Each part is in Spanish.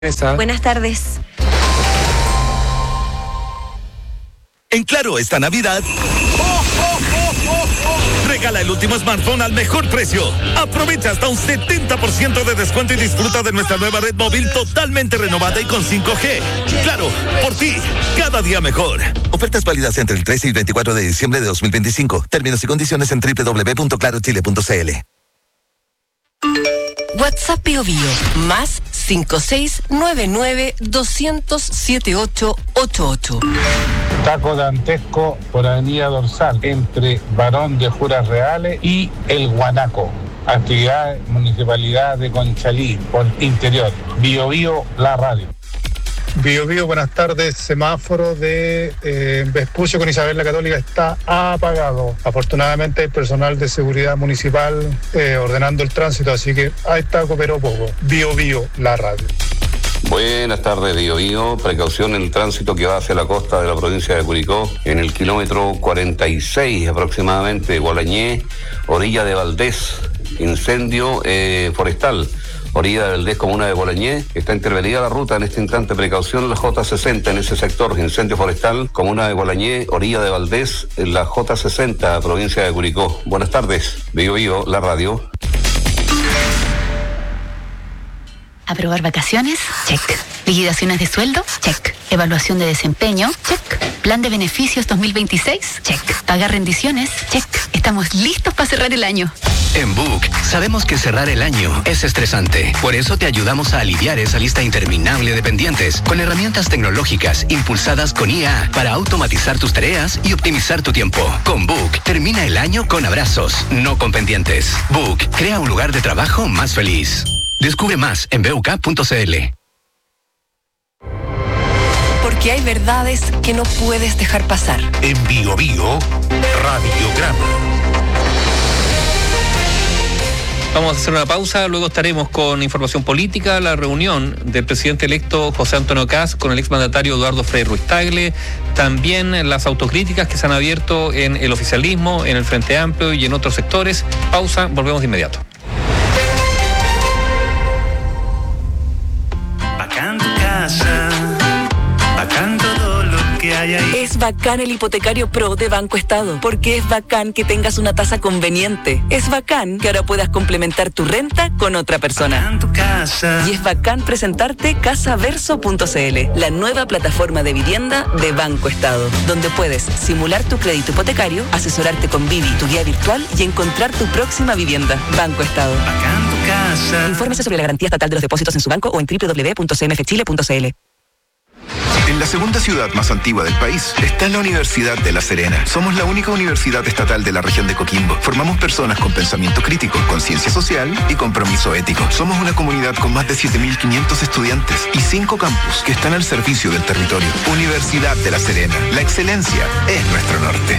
Buenas tardes. En Claro, esta Navidad, regala el último smartphone al mejor precio. Aprovecha hasta un 70% de descuento y disfruta de nuestra nueva red móvil totalmente renovada y con 5G. Claro, por ti, cada día mejor. Ofertas válidas entre el 13 y 24 de diciembre de 2025. Términos y condiciones en www.clarochile.cl. WhatsApp Bio Bio, más 5699-200-7888. Taco dantesco por Avenida Dorsal, entre Barón de Juras Reales y El Guanaco. Actividad Municipalidad de Conchalí, por interior. Bio Bio, la radio. Bio Bio, buenas tardes. Semáforo de Vespucio con Isabel la Católica está apagado. Afortunadamente hay personal de seguridad municipal ordenando el tránsito, así que ahí está, cooperó poco. Bio Bio, la radio. Buenas tardes, Bio Bio. Precaución en el tránsito que va hacia la costa de la provincia de Curicó, en el kilómetro 46 aproximadamente, Gualañé, orilla de Valdés, incendio forestal. Orilla de Valdés, comuna de Bolañé, está intervenida la ruta en este instante. Precaución en la J60 en ese sector, incendio forestal, comuna de Bolañé, orilla de Valdés, en la J60, provincia de Curicó. Buenas tardes, Bio Bio, la radio. ¿Aprobar vacaciones? Check. ¿Liquidaciones de sueldo? Check. ¿Evaluación de desempeño? Check. ¿Plan de beneficios 2026? Check. ¿Pagar rendiciones? Check. Estamos listos para cerrar el año. En Book, sabemos que cerrar el año es estresante. Por eso te ayudamos a aliviar esa lista interminable de pendientes con herramientas tecnológicas impulsadas con IA para automatizar tus tareas y optimizar tu tiempo. Con Book, termina el año con abrazos, no con pendientes. Book, crea un lugar de trabajo más feliz. Descubre más en buk.cl. Porque hay verdades que no puedes dejar pasar. En Bio Bio, Radiograma. Vamos a hacer una pausa, luego estaremos con información política, la reunión del presidente electo José Antonio Kast con el exmandatario Eduardo Frei Ruiz-Tagle, también las autocríticas que se han abierto en el oficialismo, en el Frente Amplio y en otros sectores. Pausa, volvemos de inmediato. Bacán tu casa, bacán todo lo que hay ahí. Es bacán el hipotecario Pro de Banco Estado, porque es bacán que tengas una tasa conveniente. Es bacán que ahora puedas complementar tu renta con otra persona. Bacán tu casa. Y es bacán presentarte casaverso.cl, la nueva plataforma de vivienda de Banco Estado, donde puedes simular tu crédito hipotecario, asesorarte con Vivi, tu guía virtual, y encontrar tu próxima vivienda. Banco Estado. Bacán tu casa. Infórmese sobre la garantía estatal de los depósitos en su banco o en www.cmfchile.cl. En la segunda ciudad más antigua del país está la Universidad de La Serena. Somos la única universidad estatal de la región de Coquimbo. Formamos personas con pensamiento crítico, conciencia social y compromiso ético. Somos una comunidad con más de 7.500 estudiantes y 5 campus que están al servicio del territorio. Universidad de La Serena. La excelencia es nuestro norte.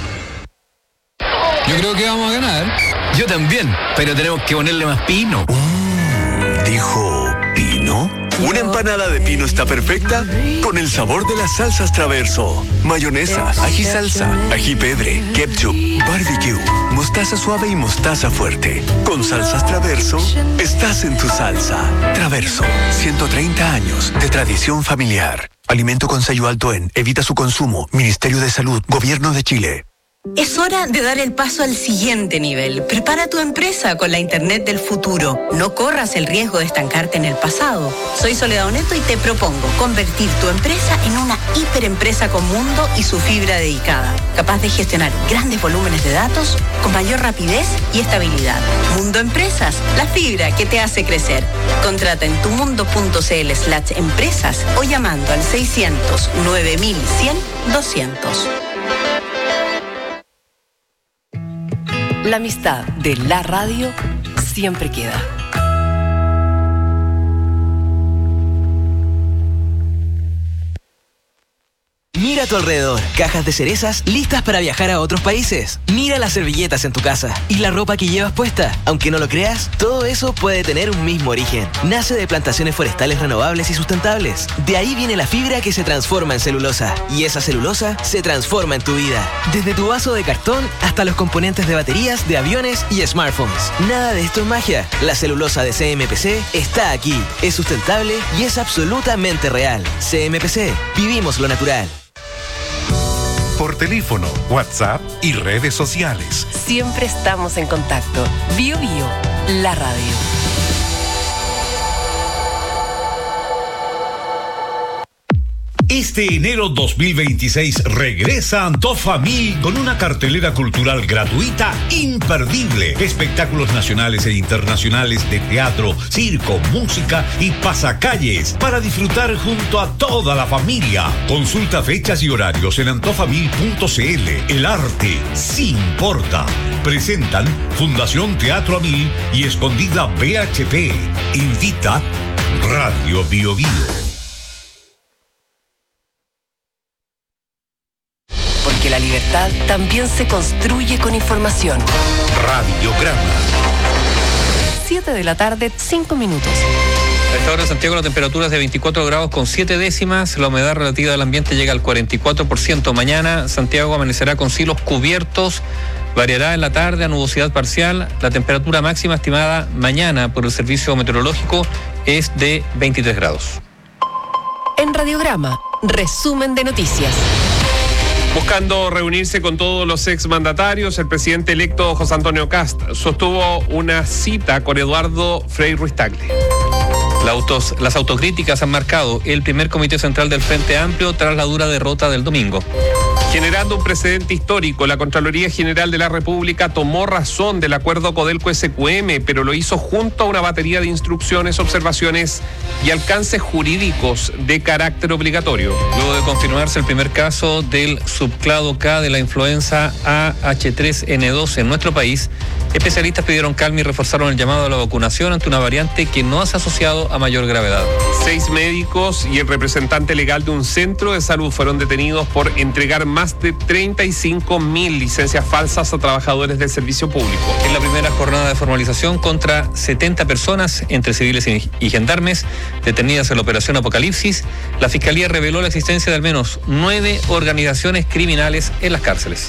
Yo creo que vamos a ganar. Yo también, pero tenemos que ponerle más pino. ¿Dijo pino? Una empanada de pino está perfecta con el sabor de las salsas Traverso. Mayonesa, ají salsa, ají pedre, ketchup, barbecue, mostaza suave y mostaza fuerte. Con salsas Traverso, estás en tu salsa. Traverso, 130 años de tradición familiar. Alimento con sello alto en, evita su consumo. Ministerio de Salud, Gobierno de Chile. Es hora de dar el paso al siguiente nivel. Prepara tu empresa con la Internet del futuro. No corras el riesgo de estancarte en el pasado. Soy Soledad Oneto y te propongo convertir tu empresa en una hiperempresa con mundo y su fibra dedicada, capaz de gestionar grandes volúmenes de datos con mayor rapidez y estabilidad. Mundo Empresas, la fibra que te hace crecer. Contrata en tumundo.cl/empresas o llamando al 600 9100 200. La amistad de la radio siempre queda. Mira Mira a tu alrededor. Cajas de cerezas listas para viajar a otros países. Mira las servilletas en tu casa y la ropa que llevas puesta. Aunque no lo creas, todo eso puede tener un mismo origen. Nace de plantaciones forestales renovables y sustentables. De ahí viene la fibra que se transforma en celulosa. Y esa celulosa se transforma en tu vida. Desde tu vaso de cartón hasta los componentes de baterías, de aviones y smartphones. Nada de esto es magia. La celulosa de CMPC está aquí. Es sustentable y es absolutamente real. CMPC. Vivimos lo natural. Por teléfono, WhatsApp y redes sociales. Siempre estamos en contacto. Bio Bio, la radio. Este enero 2026 regresa Antofamil con una cartelera cultural gratuita imperdible. Espectáculos nacionales e internacionales de teatro, circo, música y pasacalles para disfrutar junto a toda la familia. Consulta fechas y horarios en antofamil.cl. El arte sí importa. Presentan Fundación Teatro Amil y Escondida BHP. Invita Radio Bio Bio. Porque la libertad también se construye con información. Radiograma. 7 de la tarde, 5 minutos. A esta hora en Santiago la temperatura es de 24 grados con 7 décimas. La humedad relativa del ambiente llega al 44%. Mañana Santiago amanecerá con cielos cubiertos. Variará en la tarde a nubosidad parcial. La temperatura máxima estimada mañana por el servicio meteorológico es de 23 grados. En Radiograma, resumen de noticias. Buscando reunirse con todos los exmandatarios, el presidente electo José Antonio Kast sostuvo una cita con Eduardo Frei Ruiz-Tagle. Las autocríticas han marcado el primer comité central del Frente Amplio tras la dura derrota del domingo. Generando un precedente histórico, la Contraloría General de la República tomó razón del acuerdo Codelco-SQM, pero lo hizo junto a una batería de instrucciones, observaciones y alcances jurídicos de carácter obligatorio. Luego de confirmarse el primer caso del subclado K de la influenza AH3N2 en nuestro país, especialistas pidieron calma y reforzaron el llamado a la vacunación ante una variante que no se ha asociado a mayor gravedad. 6 médicos y el representante legal de un centro de salud fueron detenidos por entregar más de 35.000 licencias falsas a trabajadores del servicio público. En la primera jornada de formalización contra 70 personas, entre civiles y gendarmes, detenidas en la operación Apocalipsis, la Fiscalía reveló la existencia de al menos 9 organizaciones criminales en las cárceles.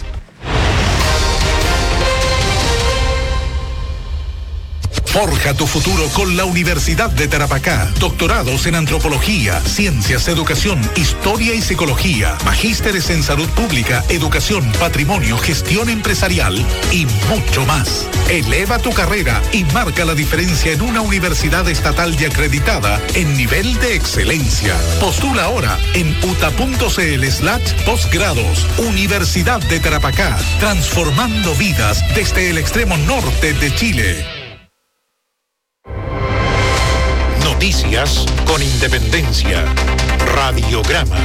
Forja tu futuro con la Universidad de Tarapacá. Doctorados en Antropología, Ciencias, Educación, Historia y Psicología. Magísteres en Salud Pública, Educación, Patrimonio, Gestión Empresarial y mucho más. Eleva tu carrera y marca la diferencia en una universidad estatal y acreditada en nivel de excelencia. Postula ahora en uta.cl/posgrados. Universidad de Tarapacá, transformando vidas desde el extremo norte de Chile. Noticias con independencia. Radiograma.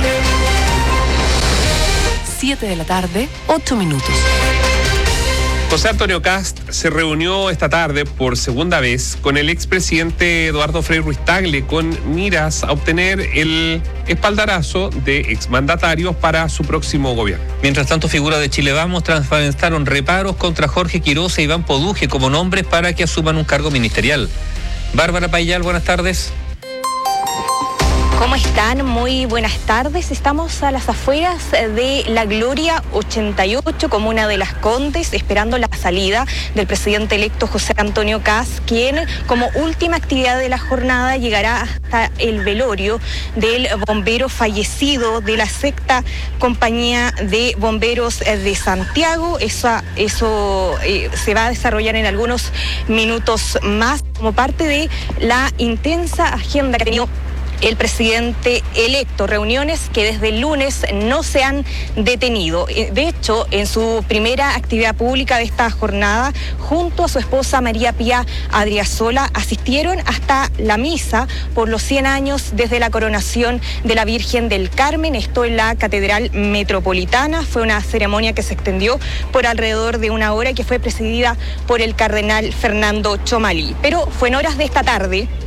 7 de la tarde, 8 minutos. José Antonio Kast se reunió esta tarde por segunda vez con el expresidente Eduardo Frei Ruiz-Tagle con miras a obtener el espaldarazo de exmandatarios para su próximo gobierno. Mientras tanto, figuras de Chile Vamos transparentaron reparos contra Jorge Quiroz e Iván Poduje como nombres para que asuman un cargo ministerial. Bárbara Payal, buenas tardes. ¿Cómo están? Muy buenas tardes. Estamos a las afueras de La Gloria 88, comuna de Las Condes, esperando la salida del presidente electo José Antonio Kast, quien como última actividad de la jornada llegará hasta el velorio del bombero fallecido de la sexta compañía de bomberos de Santiago. Eso se va a desarrollar en algunos minutos más como parte de la intensa agenda que ha tenido el presidente electo, reuniones que desde el lunes no se han detenido. De hecho, en su primera actividad pública de esta jornada, junto a su esposa María Pía Adriasola, asistieron hasta la misa por los 100 años desde la coronación de la Virgen del Carmen, esto en la Catedral Metropolitana. Fue una ceremonia que se extendió por alrededor de una hora y que fue presidida por el cardenal Fernando Chomalí. Pero fue en horas de esta tarde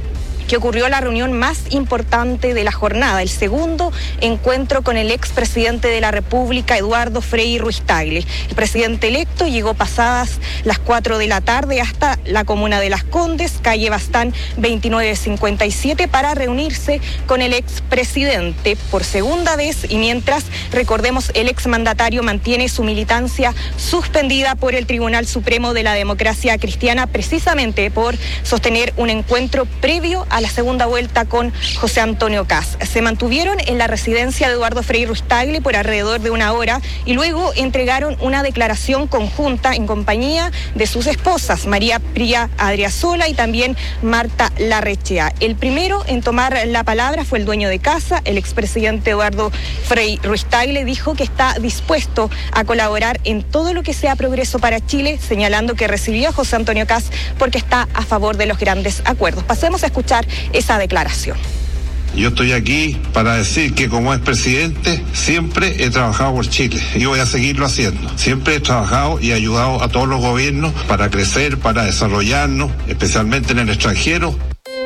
que ocurrió la reunión más importante de la jornada, el segundo encuentro con el expresidente de la República, Eduardo Frei Ruiz-Tagle. El presidente electo llegó pasadas las 4 de la tarde hasta la comuna de Las Condes, calle Bastán 2957, para reunirse con el expresidente por segunda vez, y mientras, recordemos, el exmandatario mantiene su militancia suspendida por el Tribunal Supremo de la Democracia Cristiana, precisamente por sostener un encuentro previo a la segunda vuelta con José Antonio Kast. Se mantuvieron en la residencia de Eduardo Frei Ruiz-Tagle por alrededor de una hora y luego entregaron una declaración conjunta en compañía de sus esposas, María Pría Adriasola y también Marta Larrechea. El primero en tomar la palabra fue el dueño de casa, el expresidente Eduardo Frei Ruiz-Tagle. Dijo que está dispuesto a colaborar en todo lo que sea progreso para Chile, señalando que recibió a José Antonio Kast porque está a favor de los grandes acuerdos. Pasemos a escuchar esa declaración. Yo estoy aquí para decir que como expresidente siempre he trabajado por Chile y voy a seguirlo haciendo. Siempre he trabajado y ayudado a todos los gobiernos para crecer, para desarrollarnos, especialmente en el extranjero.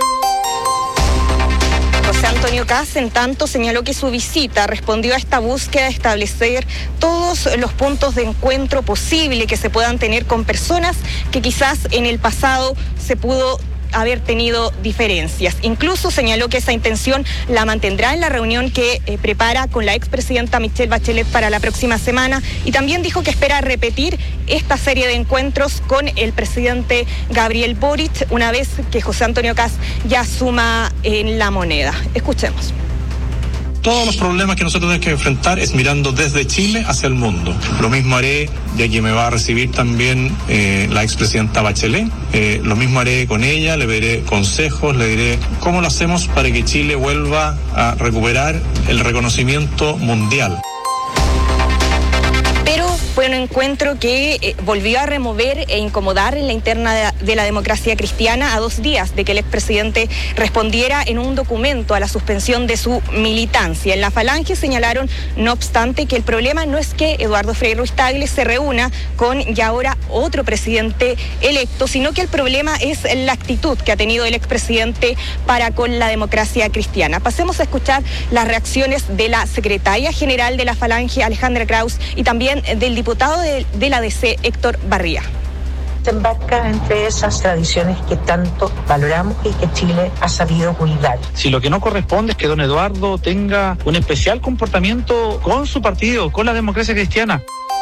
José Antonio Kast, en tanto, señaló que su visita respondió a esta búsqueda de establecer todos los puntos de encuentro posible que se puedan tener con personas que quizás en el pasado se pudo haber tenido diferencias. Incluso señaló que esa intención la mantendrá en la reunión que prepara con la expresidenta Michelle Bachelet para la próxima semana, y también dijo que espera repetir esta serie de encuentros con el presidente Gabriel Boric una vez que José Antonio Kast ya asuma en la moneda. Escuchemos. Todos los problemas que nosotros tenemos que enfrentar es mirando desde Chile hacia el mundo. Lo mismo haré, ya que me va a recibir también la expresidenta Bachelet. Lo mismo haré con ella, le daré consejos, le diré cómo lo hacemos para que Chile vuelva a recuperar el reconocimiento mundial. Pero fue un encuentro que volvió a remover e incomodar en la interna de la democracia cristiana a 2 días de que el expresidente respondiera en un documento a la suspensión de su militancia. En la Falange señalaron, no obstante, que el problema no es que Eduardo Frei Ruiz-Tagle se reúna con ya ahora otro presidente electo, sino que el problema es la actitud que ha tenido el expresidente para con la democracia cristiana. Pasemos a escuchar las reacciones de la secretaria general de la Falange, Alejandra Kraus, y también del diputado de la DC, Héctor Barría. Se embarca entre esas tradiciones que tanto valoramos y que Chile ha sabido cuidar. Si lo que no corresponde es que don Eduardo tenga un especial comportamiento con su partido, con la democracia cristiana.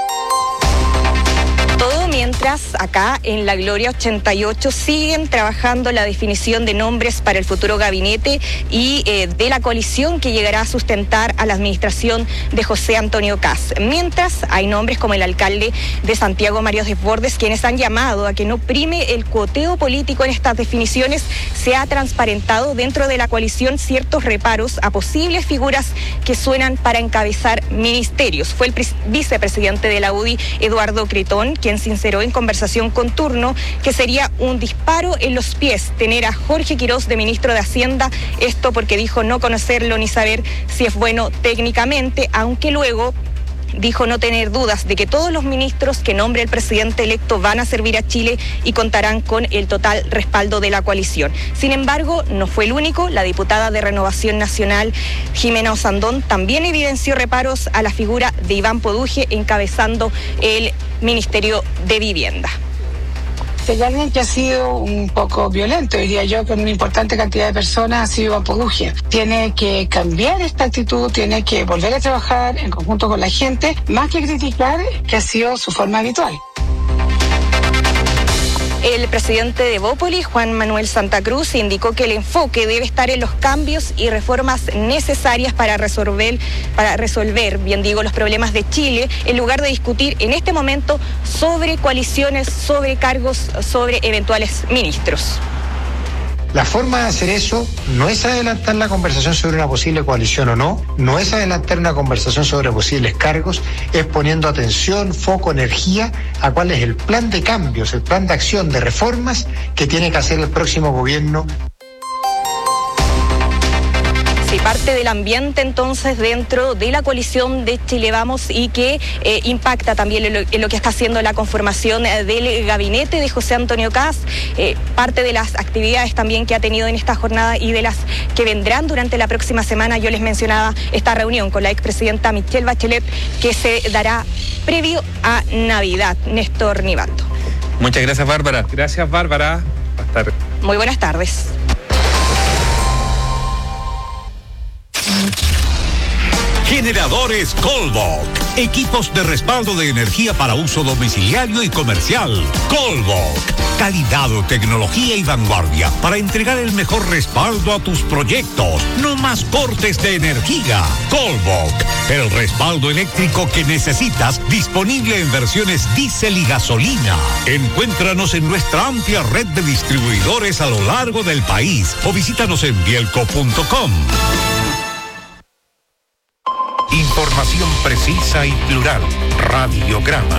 Todo mientras acá en La Gloria 88 siguen trabajando la definición de nombres para el futuro gabinete y de la coalición que llegará a sustentar a la administración de José Antonio Kast. Mientras hay nombres como el alcalde de Santiago, Mario Desbordes, quienes han llamado a que no prime el cuoteo político en estas definiciones, se ha transparentado dentro de la coalición ciertos reparos a posibles figuras que suenan para encabezar ministerios. Fue el vicepresidente de la UDI, Eduardo Cretón, quien sinceró en conversación con Turno que sería un disparo en los pies tener a Jorge Quirós de ministro de Hacienda, esto porque dijo no conocerlo ni saber si es bueno técnicamente, aunque luego dijo no tener dudas de que todos los ministros que nombre el presidente electo van a servir a Chile y contarán con el total respaldo de la coalición. Sin embargo, no fue el único. La diputada de Renovación Nacional, Jimena Osandón, también evidenció reparos a la figura de Iván Poduje encabezando el Ministerio de Vivienda. Hay alguien que ha sido un poco violento, diría yo, con una importante cantidad de personas, ha sido Iván Poduje. Tiene que cambiar esta actitud, tiene que volver a trabajar en conjunto con la gente, más que criticar, que ha sido su forma habitual. El presidente de Bópoli, Juan Manuel Santa Cruz, indicó que el enfoque debe estar en los cambios y reformas necesarias para resolver, los problemas de Chile, en lugar de discutir en este momento sobre coaliciones, sobre cargos, sobre eventuales ministros. La forma de hacer eso no es adelantar la conversación sobre una posible coalición o no, no es adelantar una conversación sobre posibles cargos, es poniendo atención, foco, energía a cuál es el plan de cambios, el plan de acción, de reformas que tiene que hacer el próximo gobierno. Sí, parte del ambiente entonces dentro de la coalición de Chile Vamos y que impacta también en lo que está haciendo la conformación del gabinete de José Antonio Kast, parte de las actividades también que ha tenido en esta jornada y de las que vendrán durante la próxima semana. Yo les mencionaba esta reunión con la expresidenta Michelle Bachelet que se dará previo a Navidad. Néstor Nivato. Muchas gracias, Bárbara. Gracias, Bárbara. Hasta luego. Muy buenas tardes. Generadores Colbok. Equipos de respaldo de energía para uso domiciliario y comercial. Colbok. Calidad, tecnología y vanguardia para entregar el mejor respaldo a tus proyectos. No más cortes de energía. Colbok. El respaldo eléctrico que necesitas, disponible en versiones diésel y gasolina. Encuéntranos en nuestra amplia red de distribuidores a lo largo del país o visítanos en bielco.com. Información precisa y plural. Radiograma.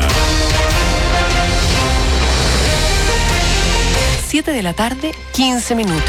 7:15 p.m.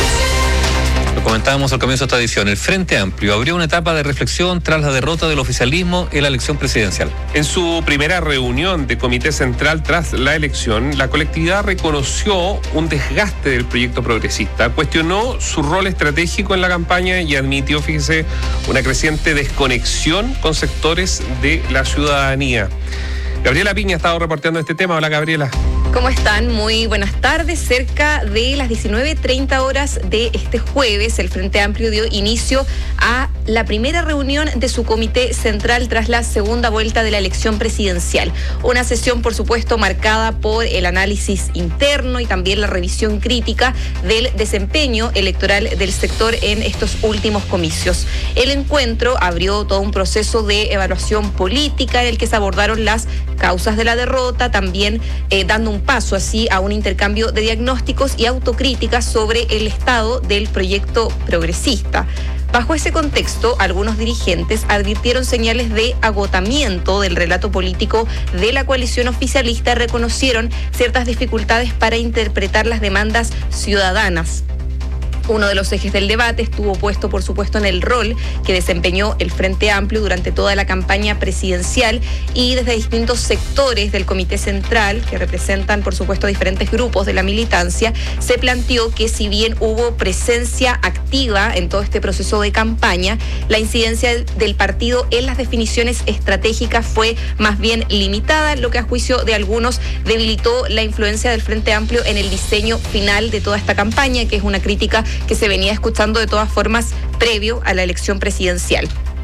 Lo comentábamos al comienzo de esta edición. El Frente Amplio abrió una etapa de reflexión tras la derrota del oficialismo en la elección presidencial. En su primera reunión de Comité Central tras la elección, la colectividad reconoció un desgaste del proyecto progresista, cuestionó su rol estratégico en la campaña y admitió, fíjese, una creciente desconexión con sectores de la ciudadanía. Gabriela Piña ha estado reporteando este tema. Hola, Gabriela. ¿Cómo están? Muy buenas tardes. Cerca de las 19:30 horas de este jueves, el Frente Amplio dio inicio a la primera reunión de su comité central tras la segunda vuelta de la elección presidencial. Una sesión, por supuesto, marcada por el análisis interno y también la revisión crítica del desempeño electoral del sector en estos últimos comicios. El encuentro abrió todo un proceso de evaluación política en el que se abordaron las causas de la derrota, también dando un paso así a un intercambio de diagnósticos y autocríticas sobre el estado del proyecto progresista. Bajo ese contexto, algunos dirigentes advirtieron señales de agotamiento del relato político de la coalición oficialista y reconocieron ciertas dificultades para interpretar las demandas ciudadanas. Uno de los ejes del debate estuvo puesto, por supuesto, en el rol que desempeñó el Frente Amplio durante toda la campaña presidencial y desde distintos sectores del Comité Central, que representan, por supuesto, diferentes grupos de la militancia, se planteó que si bien hubo presencia activa en todo este proceso de campaña, la incidencia del partido en las definiciones estratégicas fue más bien limitada, lo que a juicio de algunos debilitó la influencia del Frente Amplio en el diseño final de toda esta campaña, que es una crítica que se venía escuchando de todas formas previo a la elección presidencial.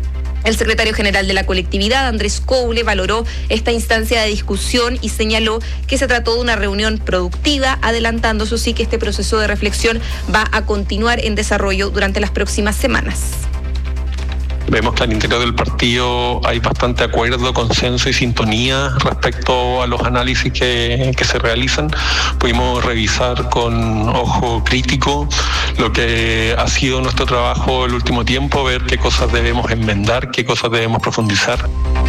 El secretario general de la colectividad, Andrés Coule, valoró esta instancia de discusión y señaló que se trató de una reunión productiva, adelantando, eso sí, que este proceso de reflexión va a continuar en desarrollo durante las próximas semanas. Vemos que al interior del partido hay bastante acuerdo, consenso y sintonía respecto a los análisis que se realizan. Pudimos revisar con ojo crítico lo que ha sido nuestro trabajo el último tiempo, ver qué cosas debemos enmendar, qué cosas debemos profundizar.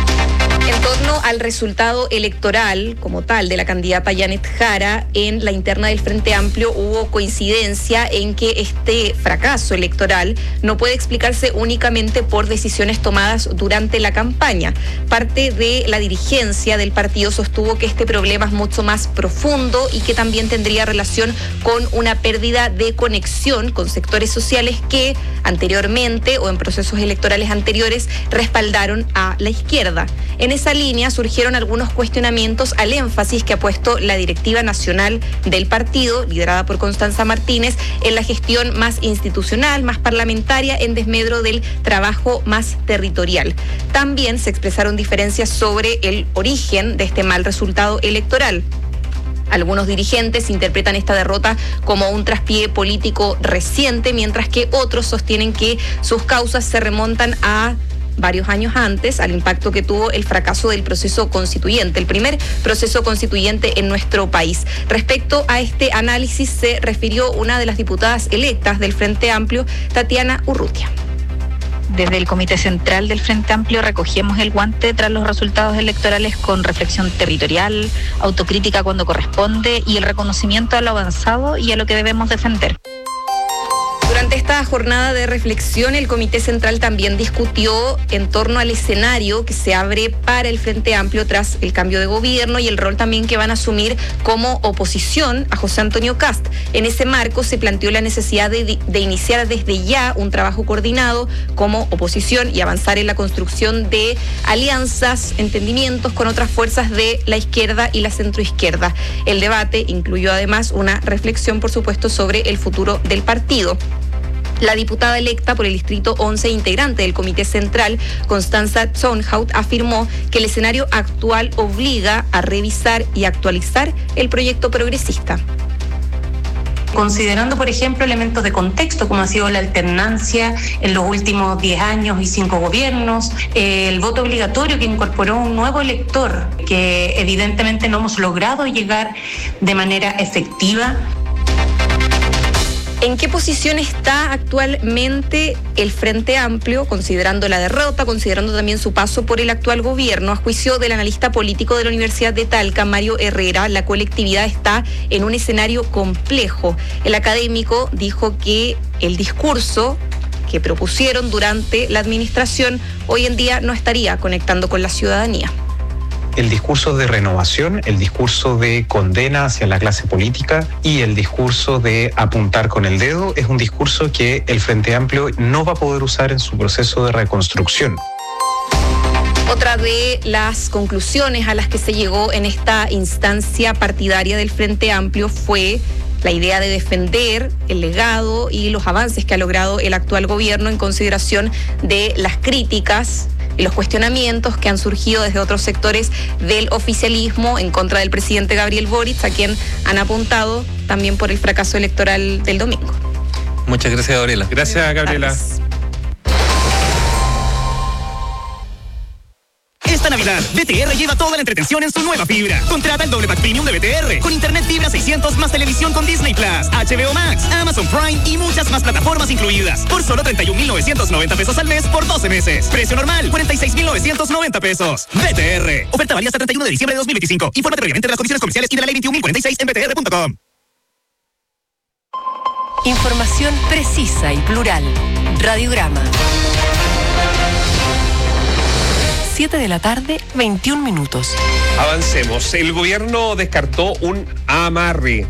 En torno al resultado electoral como tal de la candidata Janet Jara, en la interna del Frente Amplio hubo coincidencia en que este fracaso electoral no puede explicarse únicamente por decisiones tomadas durante la campaña. Parte de la dirigencia del partido sostuvo que este problema es mucho más profundo y que también tendría relación con una pérdida de conexión con sectores sociales que anteriormente o en procesos electorales anteriores respaldaron a la izquierda. En esa línea surgieron algunos cuestionamientos al énfasis que ha puesto la directiva nacional del partido, liderada por Constanza Martínez, en la gestión más institucional, más parlamentaria, en desmedro del trabajo más territorial. También se expresaron diferencias sobre el origen de este mal resultado electoral. Algunos dirigentes interpretan esta derrota como un traspié político reciente, mientras que otros sostienen que sus causas se remontan a varios años antes, al impacto que tuvo el fracaso del proceso constituyente, el primer proceso constituyente en nuestro país. Respecto a este análisis se refirió una de las diputadas electas del Frente Amplio, Tatiana Urrutia. Desde el Comité Central del Frente Amplio recogemos el guante tras los resultados electorales con reflexión territorial, autocrítica cuando corresponde y el reconocimiento a lo avanzado y a lo que debemos defender. Durante esta jornada de reflexión, el Comité Central también discutió en torno al escenario que se abre para el Frente Amplio tras el cambio de gobierno y el rol también que van a asumir como oposición a José Antonio Kast. En ese marco se planteó la necesidad de iniciar desde ya un trabajo coordinado como oposición y avanzar en la construcción de alianzas, entendimientos con otras fuerzas de la izquierda y la centroizquierda. El debate incluyó además una reflexión, por supuesto, sobre el futuro del partido. La diputada electa por el Distrito 11, integrante del Comité Central, Constanza Zonhout, afirmó que el escenario actual obliga a revisar y actualizar el proyecto progresista. Considerando, por ejemplo, elementos de contexto, como ha sido la alternancia en los últimos 10 años y 5 gobiernos, el voto obligatorio que incorporó un nuevo elector, que evidentemente no hemos logrado llegar de manera efectiva. ¿En qué posición está actualmente el Frente Amplio, considerando la derrota, considerando también su paso por el actual gobierno? A juicio del analista político de la Universidad de Talca, Mario Herrera, la colectividad está en un escenario complejo. El académico dijo que el discurso que propusieron durante la administración hoy en día no estaría conectando con la ciudadanía. El discurso de renovación, el discurso de condena hacia la clase política y el discurso de apuntar con el dedo es un discurso que el Frente Amplio no va a poder usar en su proceso de reconstrucción. Otra de las conclusiones a las que se llegó en esta instancia partidaria del Frente Amplio fue la idea de defender el legado y los avances que ha logrado el actual gobierno en consideración de las críticas y los cuestionamientos que han surgido desde otros sectores del oficialismo en contra del presidente Gabriel Boric, a quien han apuntado también por el fracaso electoral del domingo. Muchas gracias, Gabriela. Gracias, Gabriela. Esta Navidad, BTR lleva toda la entretención en su nueva fibra. Contrata el doble pack premium de BTR con internet fibra 600 más televisión con Disney Plus, HBO Max, Amazon Prime y muchas más plataformas incluidas. Por solo 31,990 pesos al mes por 12 meses. Precio normal, 46,990 pesos. BTR. Oferta válida hasta 31 de diciembre de 2025. Infórmate previamente de las condiciones comerciales y de la ley 21.046 en btr.com. Información precisa y plural. Radiograma. 7 de la tarde, 21 minutos. Avancemos. El gobierno descartó un amarre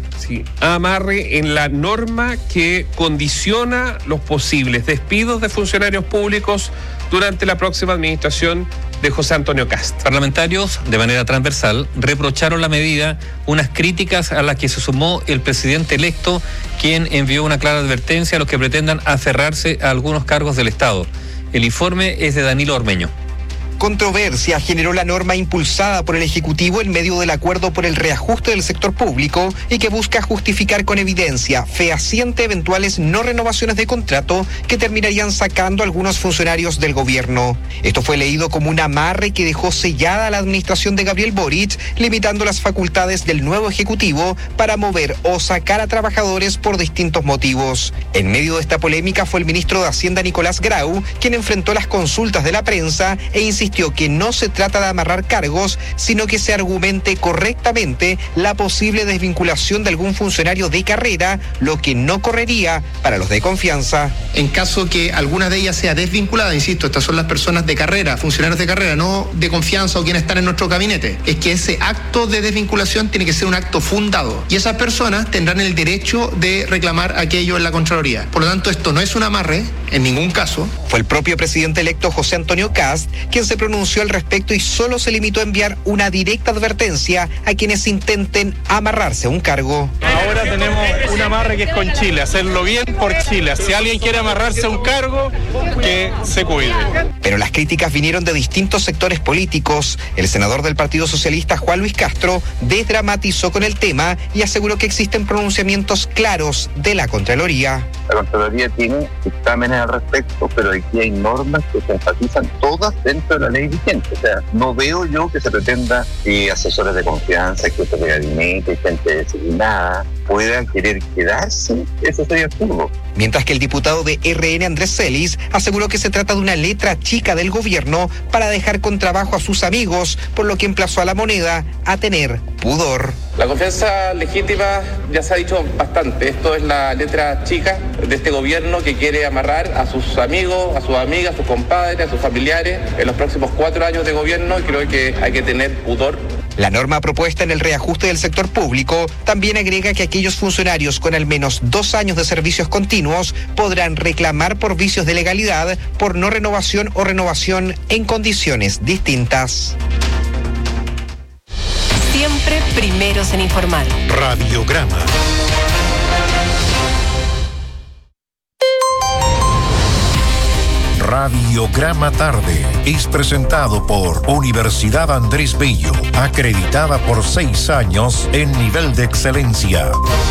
en la norma que condiciona los posibles despidos de funcionarios públicos durante la próxima administración de José Antonio Kast. Parlamentarios, de manera transversal, reprocharon la medida, unas críticas a las que se sumó el presidente electo, quien envió una clara advertencia a los que pretendan aferrarse a algunos cargos del Estado. El informe es de Danilo Ormeño. Controversia generó la norma impulsada por el Ejecutivo en medio del acuerdo por el reajuste del sector público y que busca justificar con evidencia fehaciente eventuales no renovaciones de contrato que terminarían sacando a algunos funcionarios del gobierno. Esto fue leído como un amarre que dejó sellada a la administración de Gabriel Boric, limitando las facultades del nuevo Ejecutivo para mover o sacar a trabajadores por distintos motivos. En medio de esta polémica fue el ministro de Hacienda, Nicolás Grau, quien enfrentó las consultas de la prensa e insistió que no se trata de amarrar cargos, sino que se argumente correctamente la posible desvinculación de algún funcionario de carrera, lo que no correría para los de confianza. En caso que alguna de ellas sea desvinculada, insisto, estas son las personas de carrera, funcionarios de carrera, no de confianza o quienes están en nuestro gabinete, es que ese acto de desvinculación tiene que ser un acto fundado y esas personas tendrán el derecho de reclamar aquello en la Contraloría. Por lo tanto, esto no es un amarre, en ningún caso. Fue el propio presidente electo José Antonio Kast quien se pronunció al respecto y solo se limitó a enviar una directa advertencia a quienes intenten amarrarse a un cargo. Ahora tenemos un amarre que es con Chile, hacerlo bien por Chile. Si alguien quiere amarrarse a un cargo, que se cuide. Pero las críticas vinieron de distintos sectores políticos. El senador del Partido Socialista, Juan Luis Castro, desdramatizó con el tema y aseguró que existen pronunciamientos claros de la Contraloría. La Contraloría tiene dictámenes al respecto, pero aquí hay normas que se enfatizan todas dentro de la ley vigente. O sea, no veo yo que se pretenda asesores de confianza, jefes de gabinete, gente designada, pueda querer quedarse, eso sería absurdo. Mientras que el diputado de RN, Andrés Celis, aseguró que se trata de una letra chica del gobierno para dejar con trabajo a sus amigos, por lo que emplazó a La Moneda a tener pudor. La confianza legítima ya se ha dicho bastante. Esto es la letra chica de este gobierno que quiere amarrar a sus amigos, a sus amigas, a sus compadres, a sus familiares en los próximos 4 años de gobierno, y creo que hay que tener pudor. La norma propuesta en el reajuste del sector público también agrega que aquellos funcionarios con al menos 2 años de servicios continuos podrán reclamar por vicios de legalidad, por no renovación o renovación en condiciones distintas. Siempre primeros en informar. Radiograma. Radiograma Tarde es presentado por Universidad Andrés Bello, acreditada por 6 años en nivel de excelencia.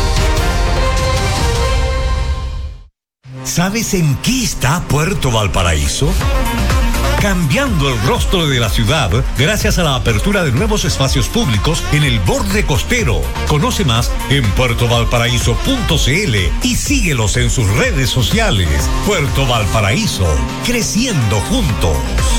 ¿Sabes en qué está Puerto Valparaíso? Cambiando el rostro de la ciudad gracias a la apertura de nuevos espacios públicos en el borde costero. Conoce más en puertovalparaíso.cl y síguelos en sus redes sociales. Puerto Valparaíso, creciendo juntos.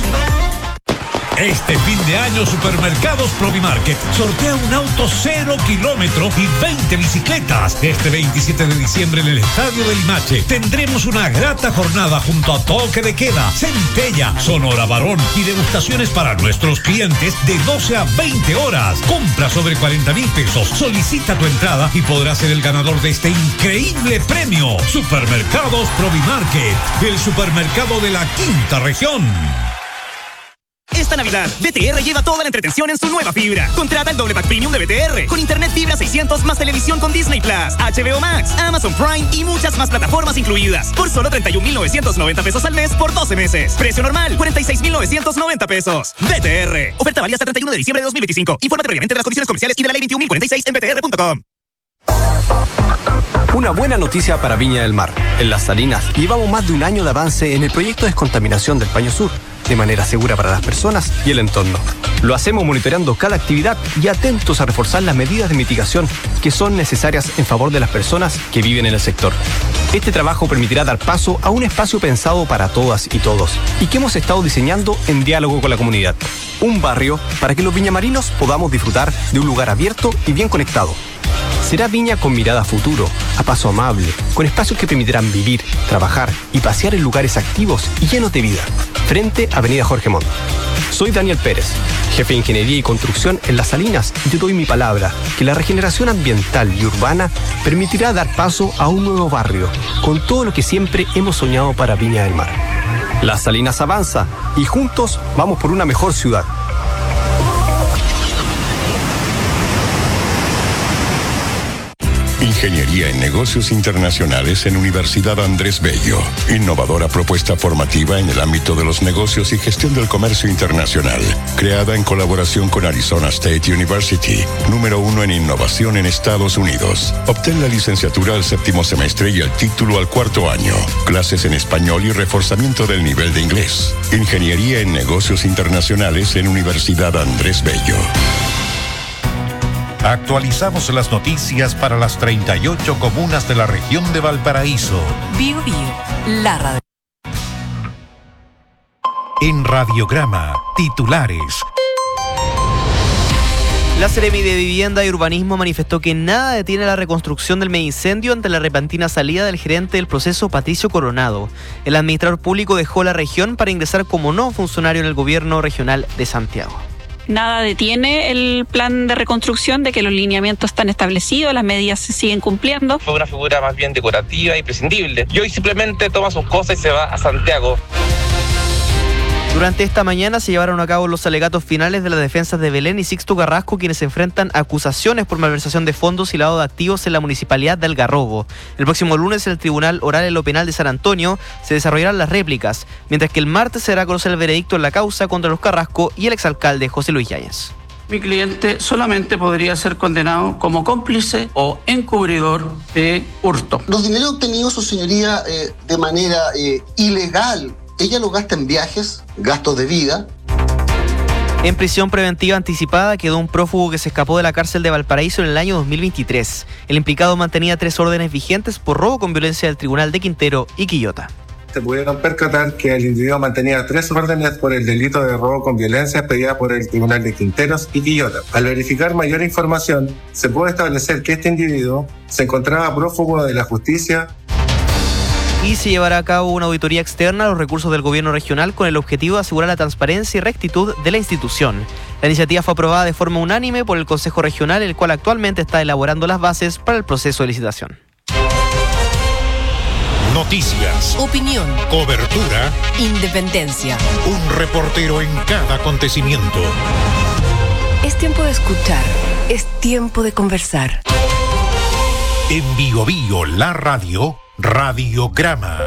Este fin de año, Supermercados Provimarket sortea un auto 0 kilómetro y 20 bicicletas. Este 27 de diciembre en el Estadio del Limache tendremos una grata jornada junto a toque de queda, centella, Sonora Barón y degustaciones para nuestros clientes de 12 a 20 horas. Compra sobre 40,000 pesos. Solicita tu entrada y podrás ser el ganador de este increíble premio. Supermercados Provimarket, el supermercado de la quinta región. Esta Navidad, BTR lleva toda la entretención en su nueva fibra. Contrata el doble pack premium de BTR con internet fibra 600 más televisión con Disney Plus, HBO Max, Amazon Prime y muchas más plataformas incluidas. Por solo 31,990 pesos al mes por 12 meses. Precio normal, 46,990 pesos. BTR. Oferta válida hasta 31 de diciembre de 2025. Infórmate previamente de las condiciones comerciales y de la ley 21.046 en btr.com. Una buena noticia para Viña del Mar. En Las Salinas llevamos más de un año de avance en el proyecto de descontaminación del Paño Sur, de manera segura para las personas y el entorno. Lo hacemos monitoreando cada actividad y atentos a reforzar las medidas de mitigación que son necesarias en favor de las personas que viven en el sector. Este trabajo permitirá dar paso a un espacio pensado para todas y todos y que hemos estado diseñando en diálogo con la comunidad. Un barrio para que los viñamarinos podamos disfrutar de un lugar abierto y bien conectado. Será Viña con mirada a futuro, a paso amable, con espacios que permitirán vivir, trabajar y pasear en lugares activos y llenos de vida, frente a Avenida Jorge Montt. Soy Daniel Pérez, jefe de Ingeniería y Construcción en Las Salinas, y te doy mi palabra que la regeneración ambiental y urbana permitirá dar paso a un nuevo barrio, con todo lo que siempre hemos soñado para Viña del Mar. Las Salinas avanza y juntos vamos por una mejor ciudad. Ingeniería en Negocios Internacionales en Universidad Andrés Bello. Innovadora propuesta formativa en el ámbito de los negocios y gestión del comercio internacional. Creada en colaboración con Arizona State University, número 1 en innovación en Estados Unidos. Obtén la licenciatura al 7º semestre y el título al 4º año. Clases en español y reforzamiento del nivel de inglés. Ingeniería en Negocios Internacionales en Universidad Andrés Bello. Actualizamos las noticias para las 38 comunas de la región de Valparaíso. Bio Bio, la radio. En Radiograma, titulares. La Seremi de Vivienda y Urbanismo manifestó que nada detiene la reconstrucción del megaincendio ante la repentina salida del gerente del proceso, Patricio Coronado. El administrador público dejó la región para ingresar como no funcionario en el gobierno regional de Santiago. Nada detiene el plan de reconstrucción, de que los lineamientos están establecidos, las medidas se siguen cumpliendo. Fue una figura más bien decorativa y prescindible. Y hoy simplemente toma sus cosas y se va a Santiago. Durante esta mañana se llevaron a cabo los alegatos finales de las defensas de Belén y Sixto Carrasco, quienes enfrentan acusaciones por malversación de fondos y lavado de activos en la municipalidad de Algarrobo. El próximo lunes en el Tribunal Oral en lo Penal de San Antonio se desarrollarán las réplicas, mientras que el martes se dará a conocer el veredicto en la causa contra los Carrasco y el exalcalde José Luis Yáñez. Mi cliente solamente podría ser condenado como cómplice o encubridor de hurto. Los dineros obtenidos, su señoría, de manera ilegal, ella los gasta en viajes, gastos de vida. En prisión preventiva anticipada quedó un prófugo que se escapó de la cárcel de Valparaíso en el año 2023. El implicado mantenía 3 órdenes vigentes por robo con violencia del Tribunal de Quintero y Quillota. Se pudieron percatar que el individuo mantenía 3 órdenes por el delito de robo con violencia expedida por el Tribunal de Quinteros y Quillota. Al verificar mayor información, se puede establecer que este individuo se encontraba prófugo de la justicia y se llevará a cabo una auditoría externa a los recursos del gobierno regional con el objetivo de asegurar la transparencia y rectitud de la institución. La iniciativa fue aprobada de forma unánime por el Consejo Regional, el cual actualmente está elaborando las bases para el proceso de licitación. Noticias, opinión, cobertura, independencia. Un reportero en cada acontecimiento. Es tiempo de escuchar, es tiempo de conversar. En Bio Bio, la radio, Radiograma.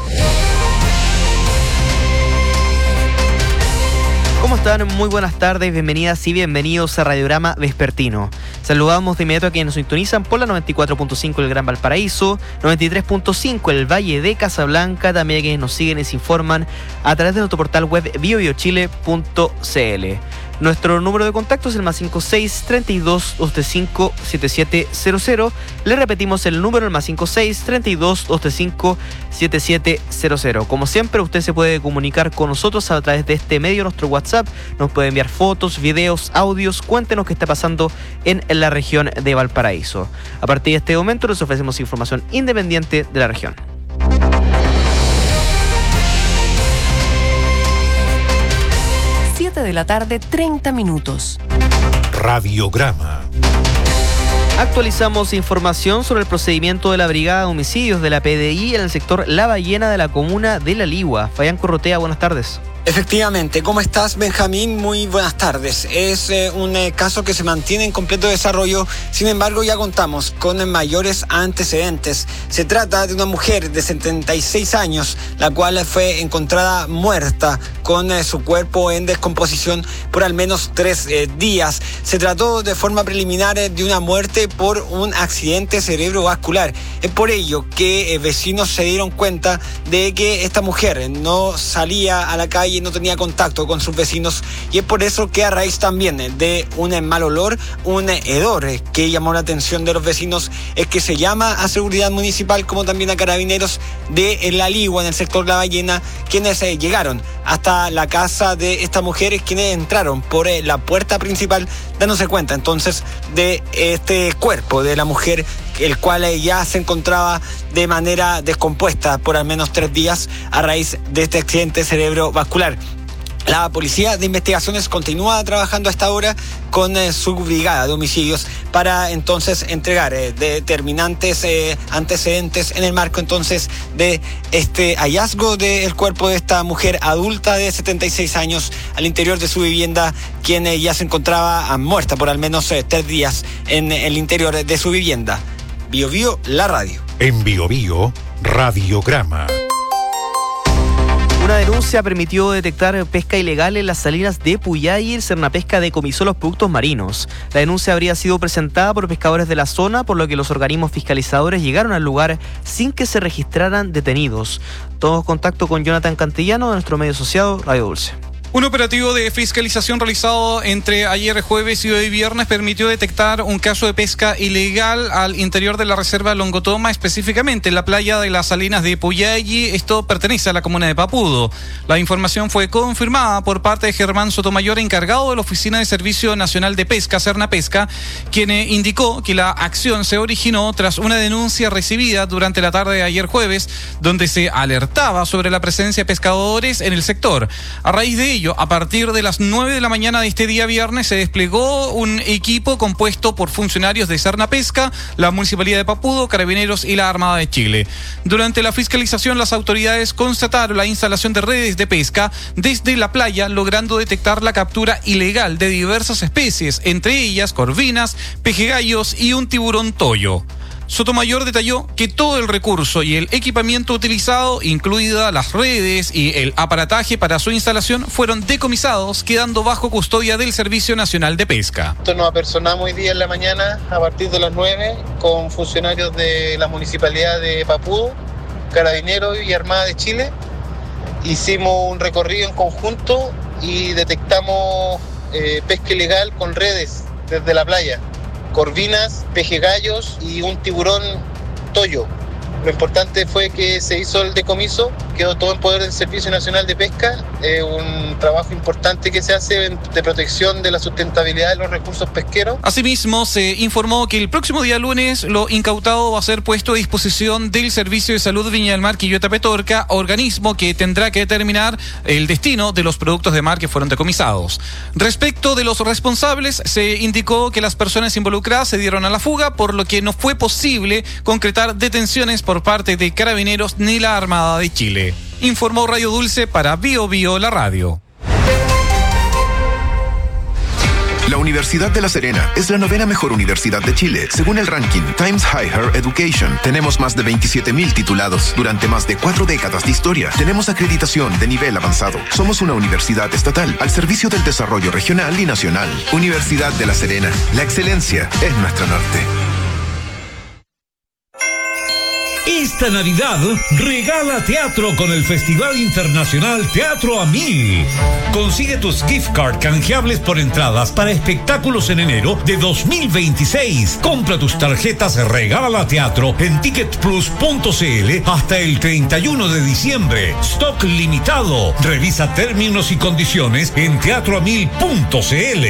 ¿Cómo están? Muy buenas tardes, bienvenidas y bienvenidos a Radiograma Vespertino. Saludamos de inmediato a quienes nos sintonizan por la 94.5 el Gran Valparaíso, 93.5 el Valle de Casablanca, también a quienes nos siguen y se informan a través de nuestro portal web biobiochile.cl. Nuestro número de contacto es el +56 32 235 7700. Le repetimos el número, el +56 32 235 7700. Como siempre, usted se puede comunicar con nosotros a través de este medio, nuestro WhatsApp. Nos puede enviar fotos, videos, audios. Cuéntenos qué está pasando en la región de Valparaíso. A partir de este momento les ofrecemos información independiente de la región. De la tarde, 30 minutos. Radiograma. Actualizamos información sobre el procedimiento de la Brigada de Homicidios de la PDI en el sector La Ballena de la comuna de La Ligua. Fabián Corrotea, buenas tardes. Efectivamente, ¿cómo estás, Benjamín? Muy buenas tardes. Es un caso que se mantiene en completo desarrollo, sin embargo ya contamos con mayores antecedentes. Se trata de una mujer de 76 años, la cual fue encontrada muerta con su cuerpo en descomposición por al menos 3 días. Se trató de forma preliminar de una muerte por un accidente cerebrovascular. Es por ello que vecinos se dieron cuenta de que esta mujer no salía a la calle, no tenía contacto con sus vecinos, y es por eso que a raíz también de un mal olor, un hedor que llamó la atención de los vecinos, es que se llama a seguridad municipal como también a carabineros de La Ligua en el sector La Ballena, quienes llegaron hasta la casa de esta mujer, quienes entraron por la puerta principal, dándose cuenta entonces de este cuerpo de la mujer, el cual ya se encontraba de manera descompuesta por al menos 3 días a raíz de este accidente cerebrovascular. La Policía de Investigaciones continúa trabajando a esta hora con su brigada de homicidios para entonces entregar determinantes antecedentes en el marco entonces de este hallazgo del cuerpo de esta mujer adulta de 76 años al interior de su vivienda, quien ya se encontraba muerta por al menos 3 días en el interior de su vivienda. Bio Bio, la radio. En Bio Bio, Radiograma. Una denuncia permitió detectar pesca ilegal en las salinas de Puyay. El Cernapesca decomisó los productos marinos. La denuncia habría sido presentada por pescadores de la zona, por lo que los organismos fiscalizadores llegaron al lugar sin que se registraran detenidos. Tomamos contacto con Jonathan Cantillano, de nuestro medio asociado Radio Dulce. Un operativo de fiscalización realizado entre ayer jueves y hoy viernes permitió detectar un caso de pesca ilegal al interior de la reserva Longotoma, específicamente en la playa de las Salinas de Puyay. Esto pertenece a la comuna de Papudo. La información fue confirmada por parte de Germán Sotomayor, encargado de la Oficina de Servicio Nacional de Pesca, Cernapesca, quien indicó que la acción se originó tras una denuncia recibida durante la tarde de ayer jueves, donde se alertaba sobre la presencia de pescadores en el sector. A raíz de ello, a partir de las 9 de la mañana de este día viernes se desplegó un equipo compuesto por funcionarios de Cernapesca, la Municipalidad de Papudo, Carabineros y la Armada de Chile. Durante la fiscalización, las autoridades constataron la instalación de redes de pesca desde la playa, logrando detectar la captura ilegal de diversas especies, entre ellas corvinas, pejegallos y un tiburón toyo. Sotomayor detalló que todo el recurso y el equipamiento utilizado, incluidas las redes y el aparataje para su instalación, fueron decomisados, quedando bajo custodia del Servicio Nacional de Pesca. Nos apersonamos hoy día en la mañana a partir de las 9 con funcionarios de la Municipalidad de Papudo, Carabineros y Armada de Chile. Hicimos un recorrido en conjunto y detectamos pesca ilegal con redes desde la playa, corvinas, pejegallos y un tiburón toyo. Lo importante fue que se hizo el decomiso, quedó todo en poder del Servicio Nacional de Pesca, un trabajo importante que se hace de protección de la sustentabilidad de los recursos pesqueros. Asimismo, se informó que el próximo día lunes lo incautado va a ser puesto a disposición del Servicio de Salud Viña del Mar Quillota Petorca, organismo que tendrá que determinar el destino de los productos de mar que fueron decomisados. Respecto de los responsables, se indicó que las personas involucradas se dieron a la fuga, por lo que no fue posible concretar detenciones por parte de Carabineros ni la Armada de Chile. Informó Radio Dulce para Bio Bio, la radio. La Universidad de La Serena es la 9ª mejor universidad de Chile, según el ranking Times Higher Education. Tenemos más de 27,000 titulados durante más de 4 décadas de historia. Tenemos acreditación de nivel avanzado. Somos una universidad estatal al servicio del desarrollo regional y nacional. Universidad de La Serena. La excelencia es nuestro norte. Esta Navidad regala teatro con el Festival Internacional Teatro a 1000. Consigue tus gift card canjeables por entradas para espectáculos en enero de 2026. Compra tus tarjetas Regala Teatro en ticketplus.cl hasta el 31 de diciembre. Stock limitado. Revisa términos y condiciones en teatroa1000.cl.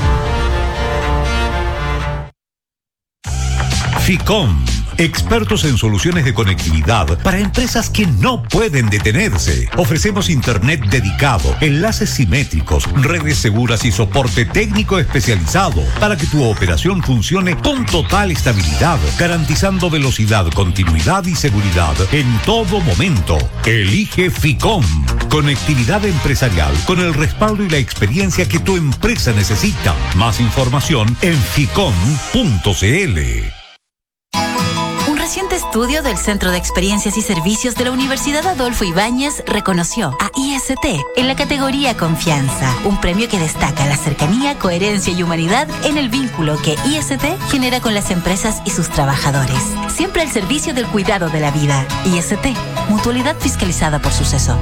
FICOM. Expertos en soluciones de conectividad para empresas que no pueden detenerse. Ofrecemos internet dedicado, enlaces simétricos, redes seguras y soporte técnico especializado para que tu operación funcione con total estabilidad, garantizando velocidad, continuidad y seguridad en todo momento. Elige FICOM. Conectividad empresarial con el respaldo y la experiencia que tu empresa necesita. Más información en ficom.cl. Un reciente estudio del Centro de Experiencias y Servicios de la Universidad Adolfo Ibáñez reconoció a IST en la categoría Confianza, un premio que destaca la cercanía, coherencia y humanidad en el vínculo que IST genera con las empresas y sus trabajadores. Siempre al servicio del cuidado de la vida. IST, mutualidad fiscalizada por Suceso.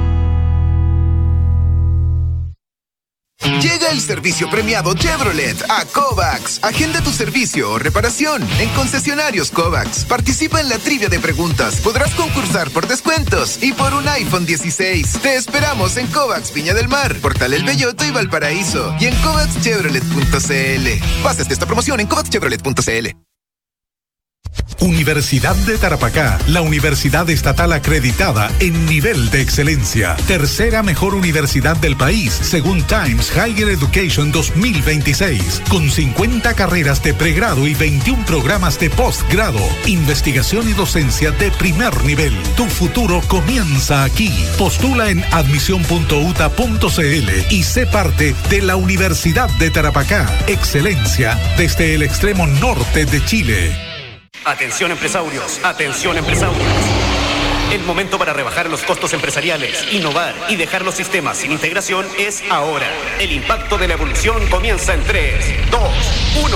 Llega el servicio premiado Chevrolet a Kovacs. Agenda tu servicio o reparación en concesionarios Kovacs. Participa en la trivia de preguntas. Podrás concursar por descuentos y por un iPhone 16. Te esperamos en Kovacs Viña del Mar, Portal El Belloto y Valparaíso. Y en kovacschevrolet.cl. Bases de esta promoción en kovacschevrolet.cl. Universidad de Tarapacá, la universidad estatal acreditada en nivel de excelencia. Tercera mejor universidad del país, según Times Higher Education 2026. Con 50 carreras de pregrado y 21 programas de postgrado. Investigación y docencia de primer nivel. Tu futuro comienza aquí. Postula en admisión.uta.cl y sé parte de la Universidad de Tarapacá. Excelencia desde el extremo norte de Chile. Atención empresarios, atención empresarios. El momento para rebajar los costos empresariales, innovar y dejar los sistemas sin integración es ahora. El impacto de la evolución comienza en 3, 2, 1.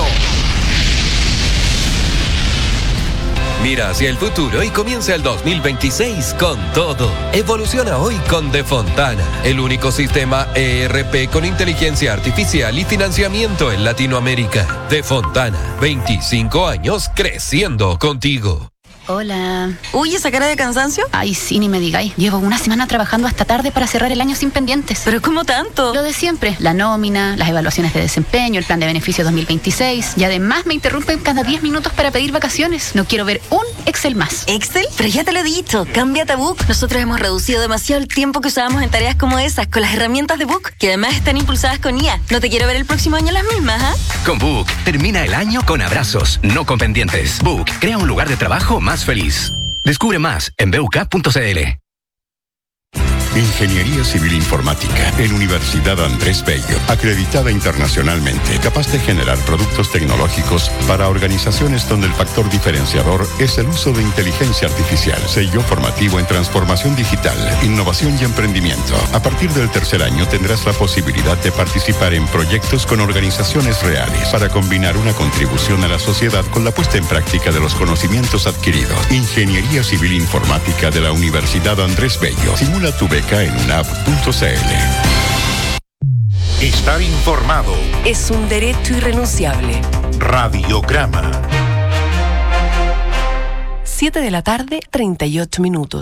Mira hacia el futuro y comienza el 2026 con todo. Evoluciona hoy con De Fontana, el único sistema ERP con inteligencia artificial y financiamiento en Latinoamérica. De Fontana, 25 años creciendo contigo. Hola. Uy, ¿esa cara de cansancio? Ay, sí, ni me digáis. Llevo una semana trabajando hasta tarde para cerrar el año sin pendientes. ¿Pero cómo tanto? Lo de siempre. La nómina, las evaluaciones de desempeño, el plan de beneficios 2026. Y además me interrumpen cada 10 minutos para pedir vacaciones. No quiero ver un Excel más. ¿Excel? Pero ya te lo he dicho. Cámbiate a Book. Nosotros hemos reducido demasiado el tiempo que usábamos en tareas como esas con las herramientas de Book, que además están impulsadas con IA. No te quiero ver el próximo año las mismas, ¿ah? Con Book, termina el año con abrazos, no con pendientes. Book, crea un lugar de trabajo más feliz. Descubre más en buk.cl. Ingeniería Civil Informática en Universidad Andrés Bello, acreditada internacionalmente, capaz de generar productos tecnológicos para organizaciones donde el factor diferenciador es el uso de inteligencia artificial. Sello formativo en transformación digital, innovación y emprendimiento. A partir del tercer año tendrás la posibilidad de participar en proyectos con organizaciones reales para combinar una contribución a la sociedad con la puesta en práctica de los conocimientos adquiridos. Ingeniería Civil Informática de la Universidad Andrés Bello. Simula tu beca en unap.cl. Estar informado. Es un derecho irrenunciable. Radiograma. 7:38 p.m.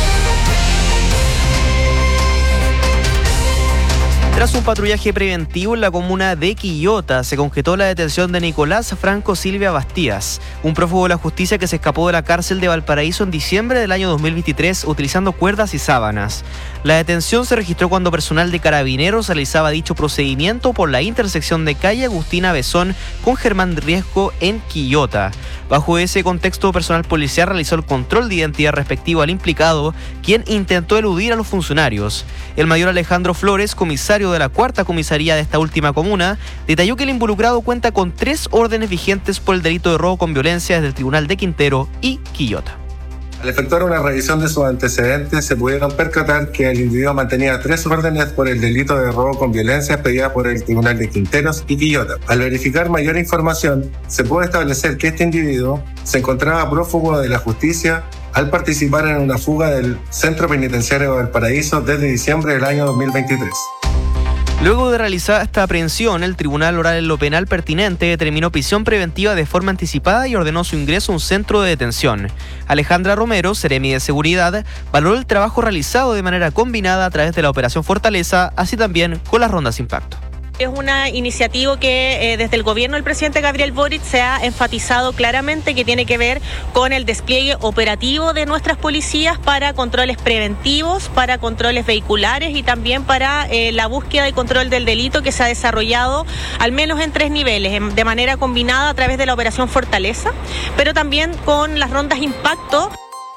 Tras un patrullaje preventivo en la comuna de Quillota, se concretó la detención de Nicolás Franco Silvia Bastías, un prófugo de la justicia que se escapó de la cárcel de Valparaíso en diciembre del año 2023 utilizando cuerdas y sábanas. La detención se registró cuando personal de Carabineros realizaba dicho procedimiento por la intersección de calle Agustina Besón con Germán Riesgo en Quillota. Bajo ese contexto, personal policial realizó el control de identidad respectivo al implicado, quien intentó eludir a los funcionarios. El mayor Alejandro Flores, comisario de la cuarta comisaría de esta última comuna, detalló que el involucrado cuenta con 3 órdenes vigentes por el delito de robo con violencia desde el Tribunal de Quintero y Quillota. Al efectuar una revisión de sus antecedentes, se pudieron percatar que el individuo mantenía 3 órdenes por el delito de robo con violencia expedidas por el Tribunal de Quinteros y Quillota. Al verificar mayor información, se puede establecer que este individuo se encontraba prófugo de la justicia al participar en una fuga del Centro Penitenciario de Valparaíso desde diciembre del año 2023. Luego de realizar esta aprehensión, el Tribunal Oral en lo Penal pertinente determinó prisión preventiva de forma anticipada y ordenó su ingreso a un centro de detención. Alejandra Romero, seremi de Seguridad, valoró el trabajo realizado de manera combinada a través de la Operación Fortaleza, así también con las rondas Impacto. Es una iniciativa que desde el gobierno del presidente Gabriel Boric se ha enfatizado claramente que tiene que ver con el despliegue operativo de nuestras policías para controles preventivos, para controles vehiculares y también para la búsqueda y control del delito que se ha desarrollado al menos en 3 niveles, de manera combinada a través de la Operación Fortaleza, pero también con las rondas Impacto.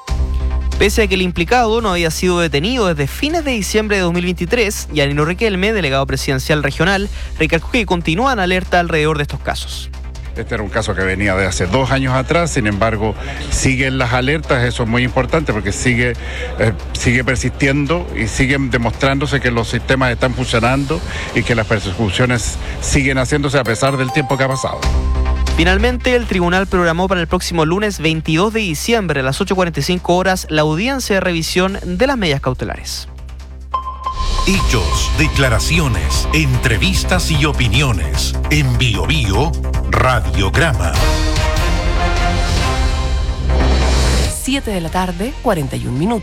Pese a que el implicado no había sido detenido desde fines de diciembre de 2023, Yanino Riquelme, delegado presidencial regional, recalcó que continúan alerta alrededor de estos casos. Este era un caso que venía de hace 2 años atrás, sin embargo, siguen las alertas, eso es muy importante porque sigue persistiendo y siguen demostrándose que los sistemas están funcionando y que las persecuciones siguen haciéndose a pesar del tiempo que ha pasado. Finalmente, el tribunal programó para el próximo lunes 22 de diciembre a las 8:45 horas la audiencia de revisión de las medidas cautelares. Hechos, declaraciones, entrevistas y opiniones. En Bio Bio, Radiograma. 7:41 p.m.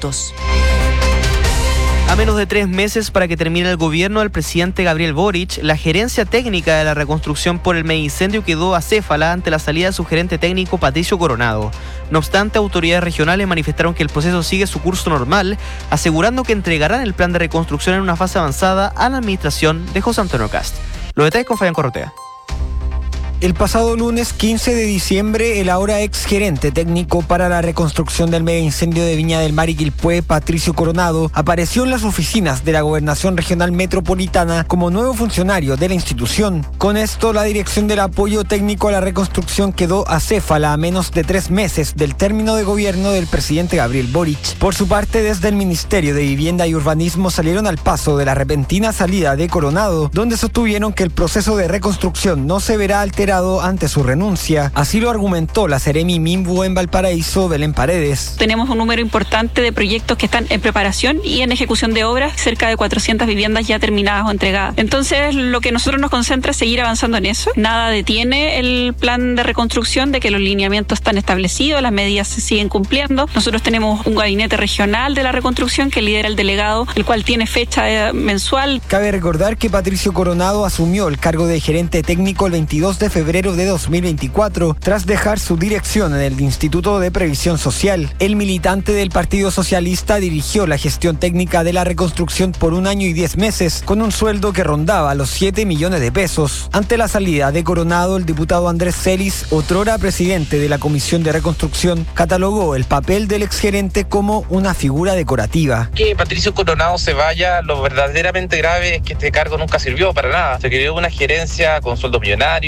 A menos de 3 meses para que termine el gobierno del presidente Gabriel Boric, la gerencia técnica de la reconstrucción por el megaincendio quedó acéfala ante la salida de su gerente técnico Patricio Coronado. No obstante, autoridades regionales manifestaron que el proceso sigue su curso normal, asegurando que entregarán el plan de reconstrucción en una fase avanzada a la administración de José Antonio Kast. Los detalles con Fabián Corrotea. El pasado lunes 15 de diciembre, el ahora ex gerente técnico para la reconstrucción del megaincendio de Viña del Mar y Quilpué, Patricio Coronado, apareció en las oficinas de la Gobernación Regional Metropolitana como nuevo funcionario de la institución. Con esto, la dirección del apoyo técnico a la reconstrucción quedó acéfala a menos de 3 meses del término de gobierno del presidente Gabriel Boric. Por su parte, desde el Ministerio de Vivienda y Urbanismo salieron al paso de la repentina salida de Coronado, donde sostuvieron que el proceso de reconstrucción no se verá alterado ante su renuncia. Así lo argumentó la seremi Minbu en Valparaíso, Belén Paredes. Tenemos un número importante de proyectos que están en preparación y en ejecución de obras, cerca de 400 viviendas ya terminadas o entregadas. Entonces, lo que nosotros nos concentra es seguir avanzando en eso. Nada detiene el plan de reconstrucción, de que los lineamientos están establecidos, las medidas se siguen cumpliendo. Nosotros tenemos un gabinete regional de la reconstrucción que lidera el delegado, el cual tiene fecha mensual. Cabe recordar que Patricio Coronado asumió el cargo de gerente técnico el 22 de febrero de 2024, tras dejar su dirección en el Instituto de Previsión Social. El militante del Partido Socialista dirigió la gestión técnica de la reconstrucción por 1 año y 10 meses, con un sueldo que rondaba los 7 millones de pesos. Ante la salida de Coronado, el diputado Andrés Celis, otrora presidente de la Comisión de Reconstrucción, catalogó el papel del exgerente como una figura decorativa. Que Patricio Coronado se vaya, lo verdaderamente grave es que este cargo nunca sirvió para nada. Se creó una gerencia con sueldos millonarios y equipos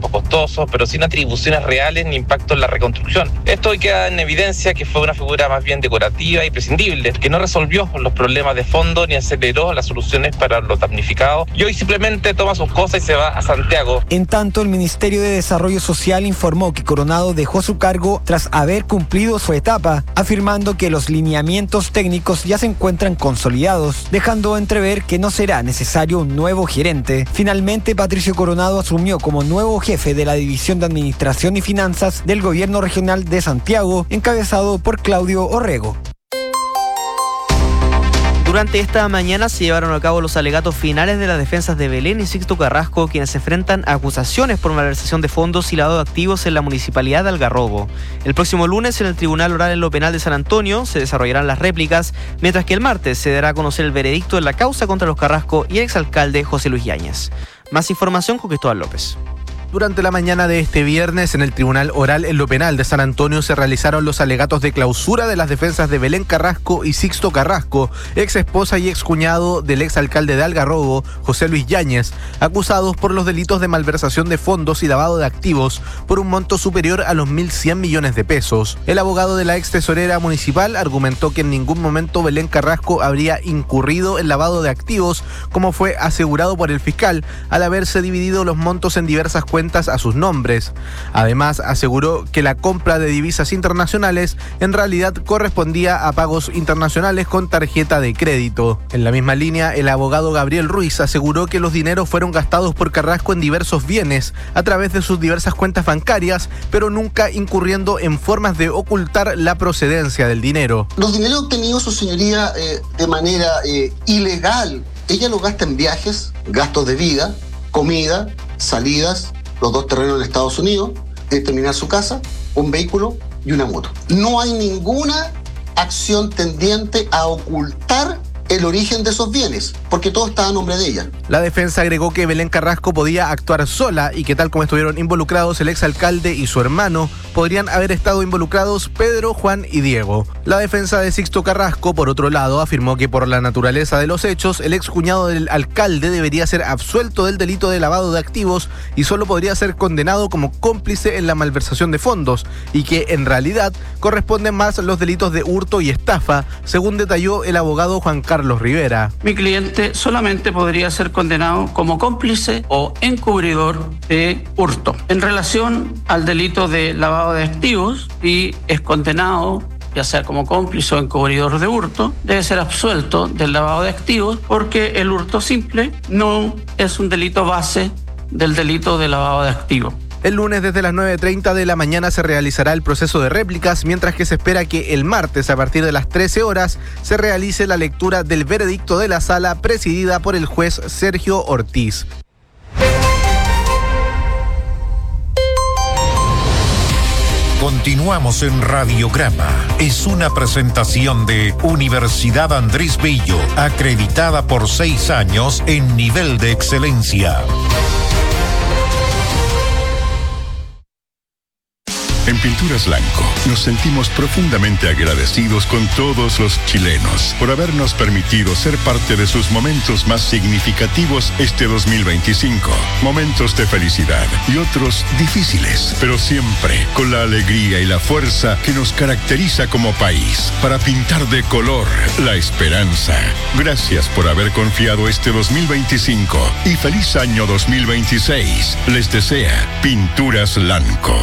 tiempos costosos, pero sin atribuciones reales ni impacto en la reconstrucción. Esto hoy queda en evidencia que fue una figura más bien decorativa y prescindible, que no resolvió los problemas de fondo ni aceleró las soluciones para los damnificados, y hoy simplemente toma sus cosas y se va a Santiago. En tanto, el Ministerio de Desarrollo Social informó que Coronado dejó su cargo tras haber cumplido su etapa, afirmando que los lineamientos técnicos ya se encuentran consolidados, dejando entrever que no será necesario un nuevo gerente. Finalmente, Patricio Coronado asumió como nuevo jefe de la División de Administración y Finanzas del Gobierno Regional de Santiago, encabezado por Claudio Orrego. Durante esta mañana se llevaron a cabo los alegatos finales de las defensas de Belén y Sixto Carrasco, quienes se enfrentan a acusaciones por malversación de fondos y lavado de activos en la municipalidad de Algarrobo. El próximo lunes, en el Tribunal Oral en lo Penal de San Antonio, se desarrollarán las réplicas, mientras que el martes se dará a conocer el veredicto en la causa contra los Carrasco y el exalcalde José Luis Yáñez. Más información con Cristóbal López. Durante la mañana de este viernes, en el Tribunal Oral en lo Penal de San Antonio se realizaron los alegatos de clausura de las defensas de Belén Carrasco y Sixto Carrasco, ex esposa y ex cuñado del exalcalde de Algarrobo, José Luis Yáñez, acusados por los delitos de malversación de fondos y lavado de activos por un monto superior a los 1.100 millones de pesos. El abogado de la ex tesorera municipal argumentó que en ningún momento Belén Carrasco habría incurrido en lavado de activos, como fue asegurado por el fiscal, al haberse dividido los montos en diversas cuentas a sus nombres. Además, aseguró que la compra de divisas internacionales en realidad correspondía a pagos internacionales con tarjeta de crédito. En la misma línea, el abogado Gabriel Ruiz aseguró que los dineros fueron gastados por Carrasco en diversos bienes a través de sus diversas cuentas bancarias, pero nunca incurriendo en formas de ocultar la procedencia del dinero. Los dineros obtenidos, su señoría, de manera ilegal, ella los gasta en viajes, gastos de vida, comida, salidas, los 2 terrenos en Estados Unidos, terminar su casa, un vehículo y una moto. No hay ninguna acción tendiente a ocultar el origen de esos bienes, porque todo está a nombre de ella. La defensa agregó que Belén Carrasco podía actuar sola y que tal como estuvieron involucrados el exalcalde y su hermano, podrían haber estado involucrados Pedro, Juan y Diego. La defensa de Sixto Carrasco, por otro lado, afirmó que por la naturaleza de los hechos, el excuñado del alcalde debería ser absuelto del delito de lavado de activos y solo podría ser condenado como cómplice en la malversación de fondos, y que en realidad corresponden más los delitos de hurto y estafa, según detalló el abogado Juan Carlos Rivera. Mi cliente solamente podría ser condenado como cómplice o encubridor de hurto. En relación al delito de lavado de activos, y es condenado ya sea como cómplice o encubridor de hurto, debe ser absuelto del lavado de activos, porque el hurto simple no es un delito base del delito de lavado de activos. El lunes desde las 9:30 de la mañana se realizará el proceso de réplicas, mientras que se espera que el martes a partir de las 13 horas se realice la lectura del veredicto de la sala presidida por el juez Sergio Ortiz. Continuamos en Radiograma. Es una presentación de Universidad Andrés Bello, acreditada por 6 años en nivel de excelencia. En Pinturas Lanco nos sentimos profundamente agradecidos con todos los chilenos por habernos permitido ser parte de sus momentos más significativos este 2025. Momentos de felicidad y otros difíciles, pero siempre con la alegría y la fuerza que nos caracteriza como país para pintar de color la esperanza. Gracias por haber confiado este 2025 y feliz año 2026. Les desea Pinturas Lanco.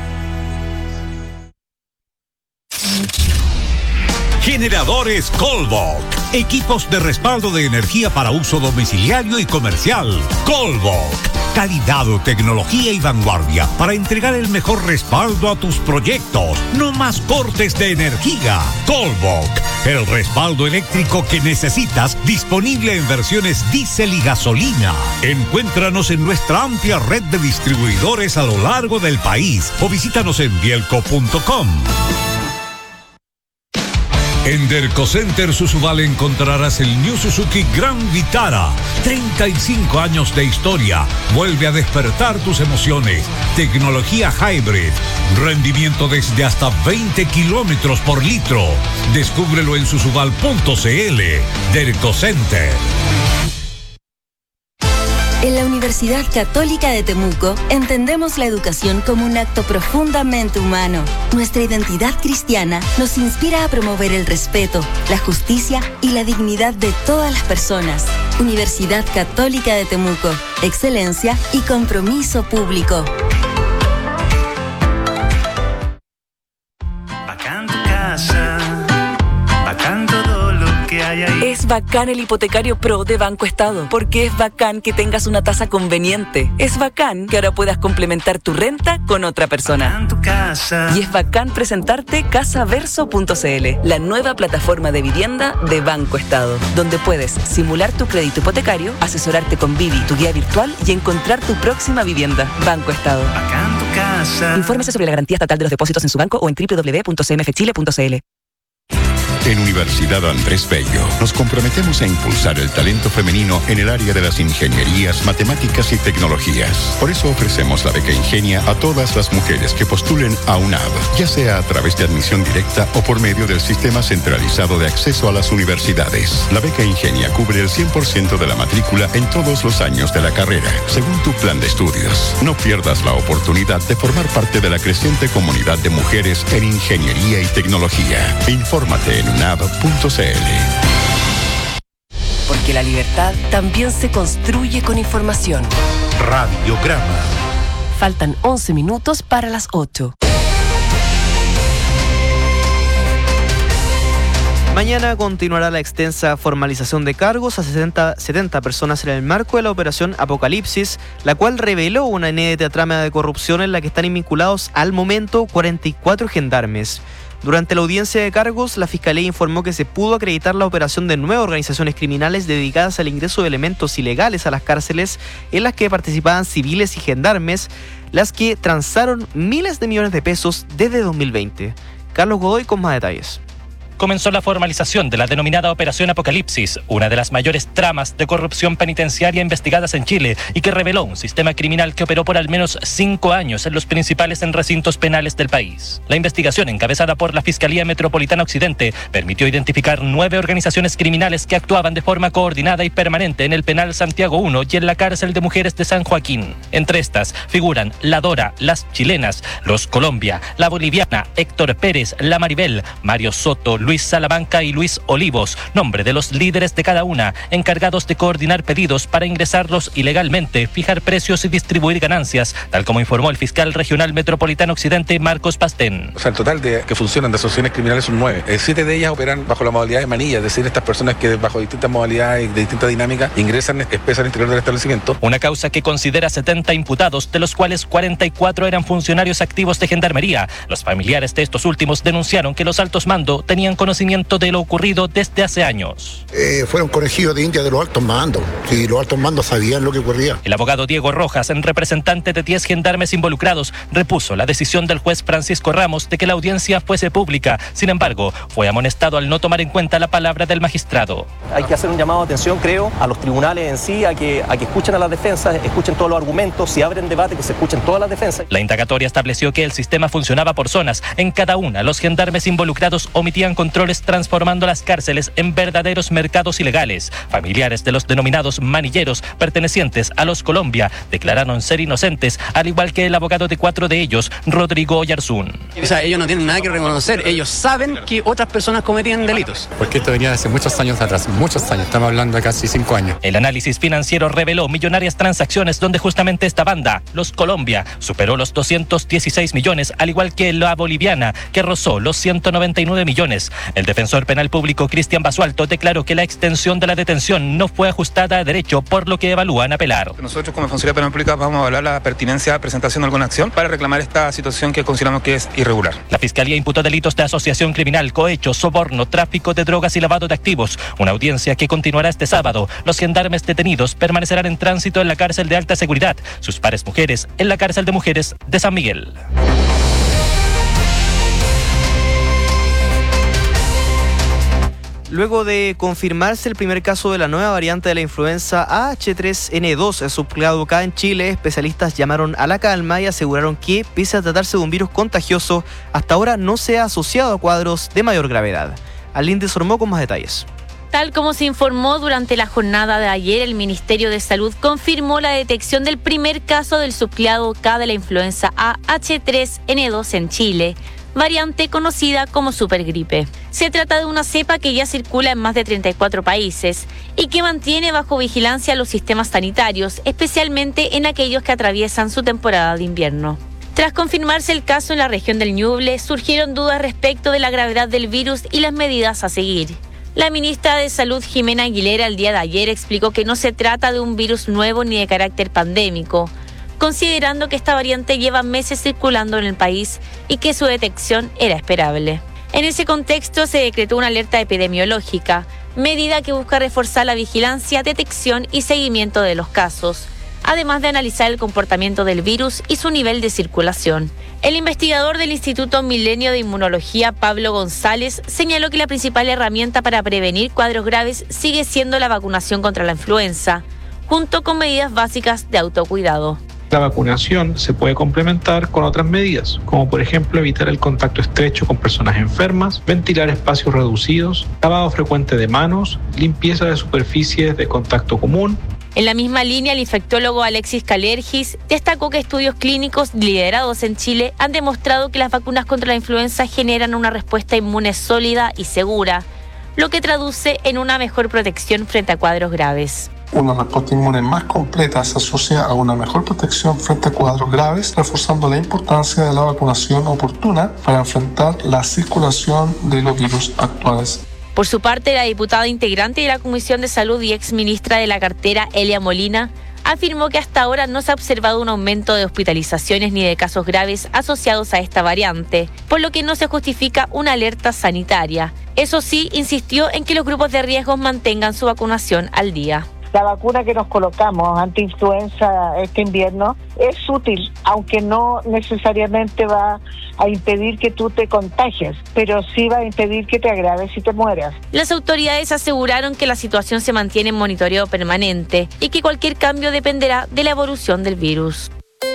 Generadores Colvoc. Equipos de respaldo de energía para uso domiciliario y comercial. Colvoc. Calidad, tecnología y vanguardia para entregar el mejor respaldo a tus proyectos. No más cortes de energía. Colvoc. El respaldo eléctrico que necesitas, disponible en versiones diésel y gasolina. Encuéntranos en nuestra amplia red de distribuidores a lo largo del país o visítanos en bielco.com. En Dercocenter Susubal encontrarás el New Suzuki Grand Vitara. 35 años de historia. Vuelve a despertar tus emociones. Tecnología hybrid. Rendimiento desde hasta 20 kilómetros por litro. Descúbrelo en susubal.cl. Dercocenter. En la Universidad Católica de Temuco entendemos la educación como un acto profundamente humano. Nuestra identidad cristiana nos inspira a promover el respeto, la justicia y la dignidad de todas las personas. Universidad Católica de Temuco, excelencia y compromiso público. Bacán tu casa, bacán todo lo que hay ahí. Es bacán el hipotecario Pro de Banco Estado, porque es bacán que tengas una tasa conveniente. Es bacán que ahora puedas complementar tu renta con otra persona. Bacán tu casa. Y es bacán presentarte casaverso.cl, la nueva plataforma de vivienda de Banco Estado, donde puedes simular tu crédito hipotecario, asesorarte con Vivi, tu guía virtual, y encontrar tu próxima vivienda. Banco Estado. Bacán tu casa. Infórmese sobre la garantía estatal de los depósitos en su banco o en www.cmfchile.cl. En Universidad Andrés Bello nos comprometemos a impulsar el talento femenino en el área de las ingenierías, matemáticas y tecnologías. Por eso ofrecemos la beca Ingenia a todas las mujeres que postulen a UNAV, ya sea a través de admisión directa o por medio del Sistema Centralizado de Acceso a las Universidades. La beca Ingenia cubre el 100% de la matrícula en todos los años de la carrera, según tu plan de estudios. No pierdas la oportunidad de formar parte de la creciente comunidad de mujeres en ingeniería y tecnología. Infórmate en UNAV.cl. Porque la libertad también se construye con información. Radiograma. Faltan 11 minutos para las 8. Mañana continuará la extensa formalización de cargos a 70 personas en el marco de la operación Apocalipsis, la cual reveló una inédita trama de corrupción en la que están vinculados al momento 44 gendarmes. Durante la audiencia de cargos, la Fiscalía informó que se pudo acreditar la operación de 9 organizaciones criminales dedicadas al ingreso de elementos ilegales a las cárceles, en las que participaban civiles y gendarmes, las que transaron miles de millones de pesos desde 2020. Carlos Godoy con más detalles. Comenzó la formalización de la denominada Operación Apocalipsis, una de las mayores tramas de corrupción penitenciaria investigadas en Chile y que reveló un sistema criminal que operó por al menos 5 años en los principales recintos penales del país. La investigación, encabezada por la Fiscalía Metropolitana Occidente, permitió identificar 9 organizaciones criminales que actuaban de forma coordinada y permanente en el penal Santiago I y en la cárcel de mujeres de San Joaquín. Entre estas figuran la Dora, las chilenas, los Colombia, la boliviana, Héctor Pérez, la Maribel, Mario Soto, Luis Salamanca y Luis Olivos, nombre de los líderes de cada una, encargados de coordinar pedidos para ingresarlos ilegalmente, fijar precios y distribuir ganancias, tal como informó el fiscal regional metropolitano Occidente, Marcos Pastén. O sea, el total de que funcionan de asociaciones criminales son 9. 7 de ellas operan bajo la modalidad de manilla, es decir, estas personas que bajo distintas modalidades, de distintas dinámicas, ingresan, expresan al interior del establecimiento. Una causa que considera 70 imputados, de los cuales 44 eran funcionarios activos de gendarmería. Los familiares de estos últimos denunciaron que los altos mandos tenían conocimiento de lo ocurrido desde hace años. Fueron conejillos de India de los altos mandos. Sí, los altos mandos sabían lo que ocurría. El abogado Diego Rojas, en representante de 10 gendarmes involucrados, repuso la decisión del juez Francisco Ramos de que la audiencia fuese pública. Sin embargo, fue amonestado al no tomar en cuenta la palabra del magistrado. Hay que hacer un llamado de atención, creo, a los tribunales en sí, a que escuchen a las defensas, escuchen todos los argumentos, si abren debate, que se escuchen todas las defensas. La indagatoria estableció que el sistema funcionaba por zonas. En cada una, los gendarmes involucrados omitían controles, transformando las cárceles en verdaderos mercados ilegales. Familiares de los denominados manilleros, pertenecientes a los Colombia, declararon ser inocentes, al igual que el abogado de 4 de ellos, Rodrigo Oyarzún. O sea, ellos no tienen nada que reconocer, ellos saben que otras personas cometían delitos. Porque esto venía hace muchos años atrás, muchos años, estamos hablando de casi 5 años. El análisis financiero reveló millonarias transacciones donde justamente esta banda, los Colombia, superó los 216 millones, al igual que la boliviana, que rozó los 199 millones. El defensor penal público Cristian Basualto declaró que la extensión de la detención no fue ajustada a derecho, por lo que evalúan apelar. Nosotros como Defensoría Penal Pública vamos a evaluar la pertinencia de presentación de alguna acción para reclamar esta situación que consideramos que es irregular. La Fiscalía imputó delitos de asociación criminal, cohecho, soborno, tráfico de drogas y lavado de activos. Una audiencia que continuará este sábado. Los gendarmes detenidos permanecerán en tránsito en la cárcel de alta seguridad, sus pares mujeres en la cárcel de mujeres de San Miguel. Luego de confirmarse el primer caso de la nueva variante de la influenza H3N2 subclado en Chile, especialistas llamaron a la calma y aseguraron que, pese a tratarse de un virus contagioso, hasta ahora no se ha asociado a cuadros de mayor gravedad. Aline desormó con más detalles. Tal como se informó durante la jornada de ayer, el Ministerio de Salud confirmó la detección del primer caso del subclado K de la influenza A H3N2 en Chile, variante conocida como supergripe. Se trata de una cepa que ya circula en más de 34 países y que mantiene bajo vigilancia los sistemas sanitarios, especialmente en aquellos que atraviesan su temporada de invierno. Tras confirmarse el caso en la región del Ñuble, surgieron dudas respecto de la gravedad del virus y las medidas a seguir. La ministra de Salud, Jimena Aguilera, el día de ayer explicó que no se trata de un virus nuevo ni de carácter pandémico, considerando que esta variante lleva meses circulando en el país y que su detección era esperable. En ese contexto se decretó una alerta epidemiológica, medida que busca reforzar la vigilancia, detección y seguimiento de los casos, además de analizar el comportamiento del virus y su nivel de circulación. El investigador del Instituto Milenio de Inmunología, Pablo González, señaló que la principal herramienta para prevenir cuadros graves sigue siendo la vacunación contra la influenza, junto con medidas básicas de autocuidado. La vacunación se puede complementar con otras medidas, como por ejemplo evitar el contacto estrecho con personas enfermas, ventilar espacios reducidos, lavado frecuente de manos, limpieza de superficies de contacto común. En la misma línea, el infectólogo Alexis Calergis destacó que estudios clínicos liderados en Chile han demostrado que las vacunas contra la influenza generan una respuesta inmune sólida y segura, lo que traduce en una mejor protección frente a cuadros graves. Una respuesta inmune más completa se asocia a una mejor protección frente a cuadros graves, reforzando la importancia de la vacunación oportuna para enfrentar la circulación de los virus actuales. Por su parte, la diputada integrante de la Comisión de Salud y exministra de la cartera, Elia Molina, afirmó que hasta ahora no se ha observado un aumento de hospitalizaciones ni de casos graves asociados a esta variante, por lo que no se justifica una alerta sanitaria. Eso sí, insistió en que los grupos de riesgo mantengan su vacunación al día. La vacuna que nos colocamos anti-influenza este invierno es útil, aunque no necesariamente va a impedir que tú te contagies, pero sí va a impedir que te agraves y te mueras. Las autoridades aseguraron que la situación se mantiene en monitoreo permanente y que cualquier cambio dependerá de la evolución del virus.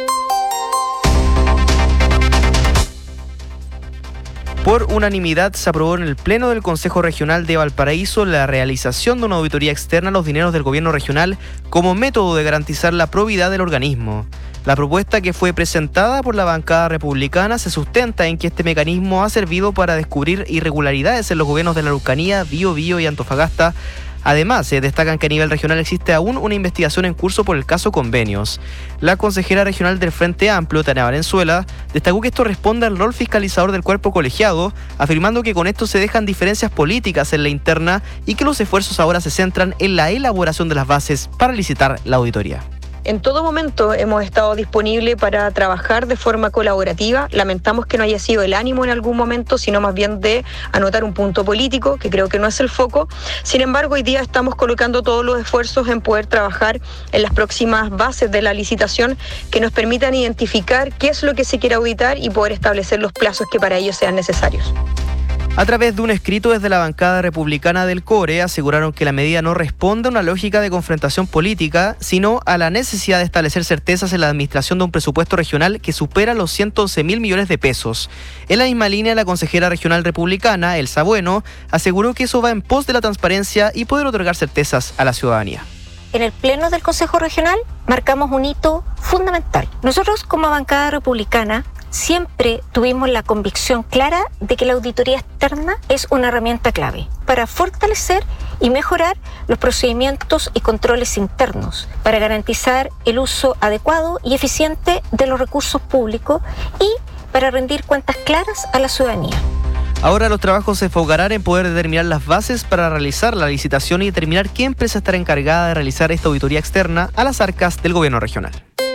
Por unanimidad se aprobó en el Pleno del Consejo Regional de Valparaíso la realización de una auditoría externa a los dineros del gobierno regional como método de garantizar la probidad del organismo. La propuesta, que fue presentada por la bancada republicana, se sustenta en que este mecanismo ha servido para descubrir irregularidades en los gobiernos de la Araucanía, Biobío y Antofagasta. Además, se destacan que a nivel regional existe aún una investigación en curso por el caso Convenios. La consejera regional del Frente Amplio, Tania Valenzuela, destacó que esto responde al rol fiscalizador del cuerpo colegiado, afirmando que con esto se dejan diferencias políticas en la interna y que los esfuerzos ahora se centran en la elaboración de las bases para licitar la auditoría. En todo momento hemos estado disponibles para trabajar de forma colaborativa. Lamentamos que no haya sido el ánimo en algún momento, sino más bien de anotar un punto político, que creo que no es el foco. Sin embargo, hoy día estamos colocando todos los esfuerzos en poder trabajar en las próximas bases de la licitación que nos permitan identificar qué es lo que se quiere auditar y poder establecer los plazos que para ello sean necesarios. A través de un escrito desde la bancada republicana del CORE, aseguraron que la medida no responde a una lógica de confrontación política, sino a la necesidad de establecer certezas en la administración de un presupuesto regional que supera los 111.000 millones de pesos. En la misma línea, la consejera regional republicana, Elsa Bueno, aseguró que eso va en pos de la transparencia y poder otorgar certezas a la ciudadanía. En el Pleno del Consejo Regional marcamos un hito fundamental. Nosotros, como bancada republicana, siempre tuvimos la convicción clara de que la auditoría externa es una herramienta clave para fortalecer y mejorar los procedimientos y controles internos, para garantizar el uso adecuado y eficiente de los recursos públicos y para rendir cuentas claras a la ciudadanía. Ahora los trabajos se enfocarán en poder determinar las bases para realizar la licitación y determinar qué empresa estará encargada de realizar esta auditoría externa a las arcas del gobierno regional.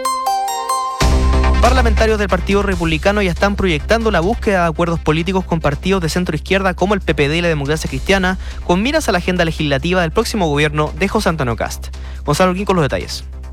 Parlamentarios del Partido Republicano ya están proyectando la búsqueda de acuerdos políticos con partidos de centro-izquierda como el PPD y la Democracia Cristiana, con miras a la agenda legislativa del próximo gobierno de José Antonio Kast. Gonzalo Olguín con los detalles.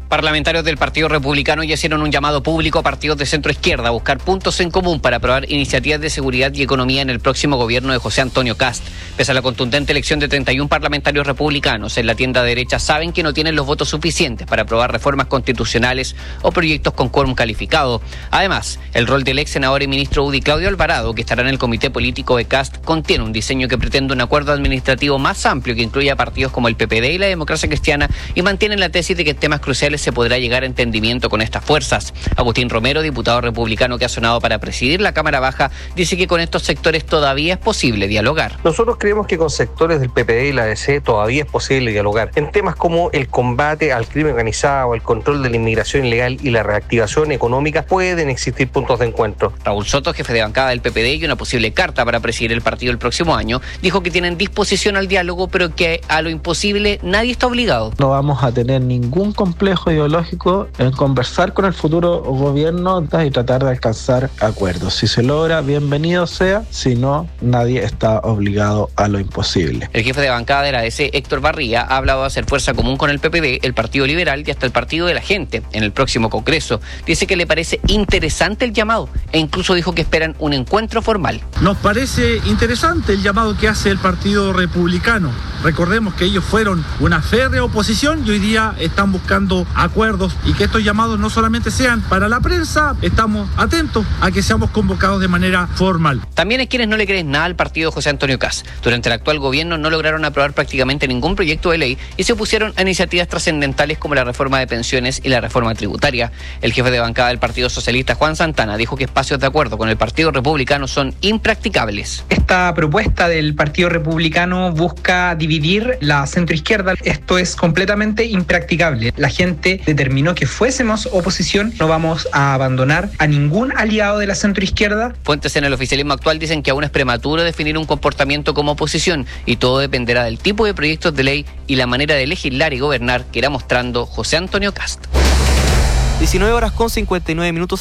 Parlamentarios del Partido Republicano ya hicieron un llamado público a partidos de centro izquierda a buscar puntos en común para aprobar iniciativas de seguridad y economía en el próximo gobierno de José Antonio Kast. Pese a la contundente elección de 31 parlamentarios republicanos, en la tienda derecha saben que no tienen los votos suficientes para aprobar reformas constitucionales o proyectos con quórum calificado. Además, el rol del ex senador y ministro UDI Claudio Alvarado, que estará en el comité político de Kast, contiene un diseño que pretende un acuerdo administrativo más amplio que incluya partidos como el PPD y la Democracia Cristiana, y mantienen la tesis de que en temas cruciales se podrá llegar a entendimiento con estas fuerzas. Agustín Romero, diputado republicano que ha sonado para presidir la Cámara Baja, dice que con estos sectores todavía es posible dialogar. Nosotros creemos que con sectores del PPD y la ADC todavía es posible dialogar en temas como el combate al crimen organizado, el control de la inmigración ilegal y la reactivación económica. Pueden existir puntos de encuentro. Raúl Soto, jefe de bancada del PPD y una posible carta para presidir el partido el próximo año, dijo que tienen disposición al diálogo, pero que a lo imposible nadie está obligado. No vamos a tener ningún complejo ideológico en conversar con el futuro gobierno y tratar de alcanzar acuerdos. Si se logra, bienvenido sea. Si no, nadie está obligado a lo imposible. El jefe de bancada de la ADC, Héctor Barría, ha hablado de hacer fuerza común con el PPD, el Partido Liberal y hasta el Partido de la Gente en el próximo Congreso. Dice que le parece interesante el llamado e incluso dijo que esperan un encuentro formal. Nos parece interesante el llamado que hace el Partido Republicano. Recordemos que ellos fueron una férrea oposición y hoy día están buscando acuerdos, y que estos llamados no solamente sean para la prensa, estamos atentos a que seamos convocados de manera formal. También hay quienes no le creen nada al partido de José Antonio Kast. Durante el actual gobierno no lograron aprobar prácticamente ningún proyecto de ley y se opusieron a iniciativas trascendentales como la reforma de pensiones y la reforma tributaria. El jefe de bancada del Partido Socialista, Juan Santana, dijo que espacios de acuerdo con el Partido Republicano son impracticables. Esta propuesta del Partido Republicano busca dividir la centroizquierda. Esto es completamente impracticable. La gente determinó que fuésemos oposición. No vamos a abandonar a ningún aliado de la centroizquierda. Fuentes en el oficialismo actual dicen que aún es prematuro definir un comportamiento como oposición y todo dependerá del tipo de proyectos de ley y la manera de legislar y gobernar que irá mostrando José Antonio Kast. 19 horas con 59 minutos.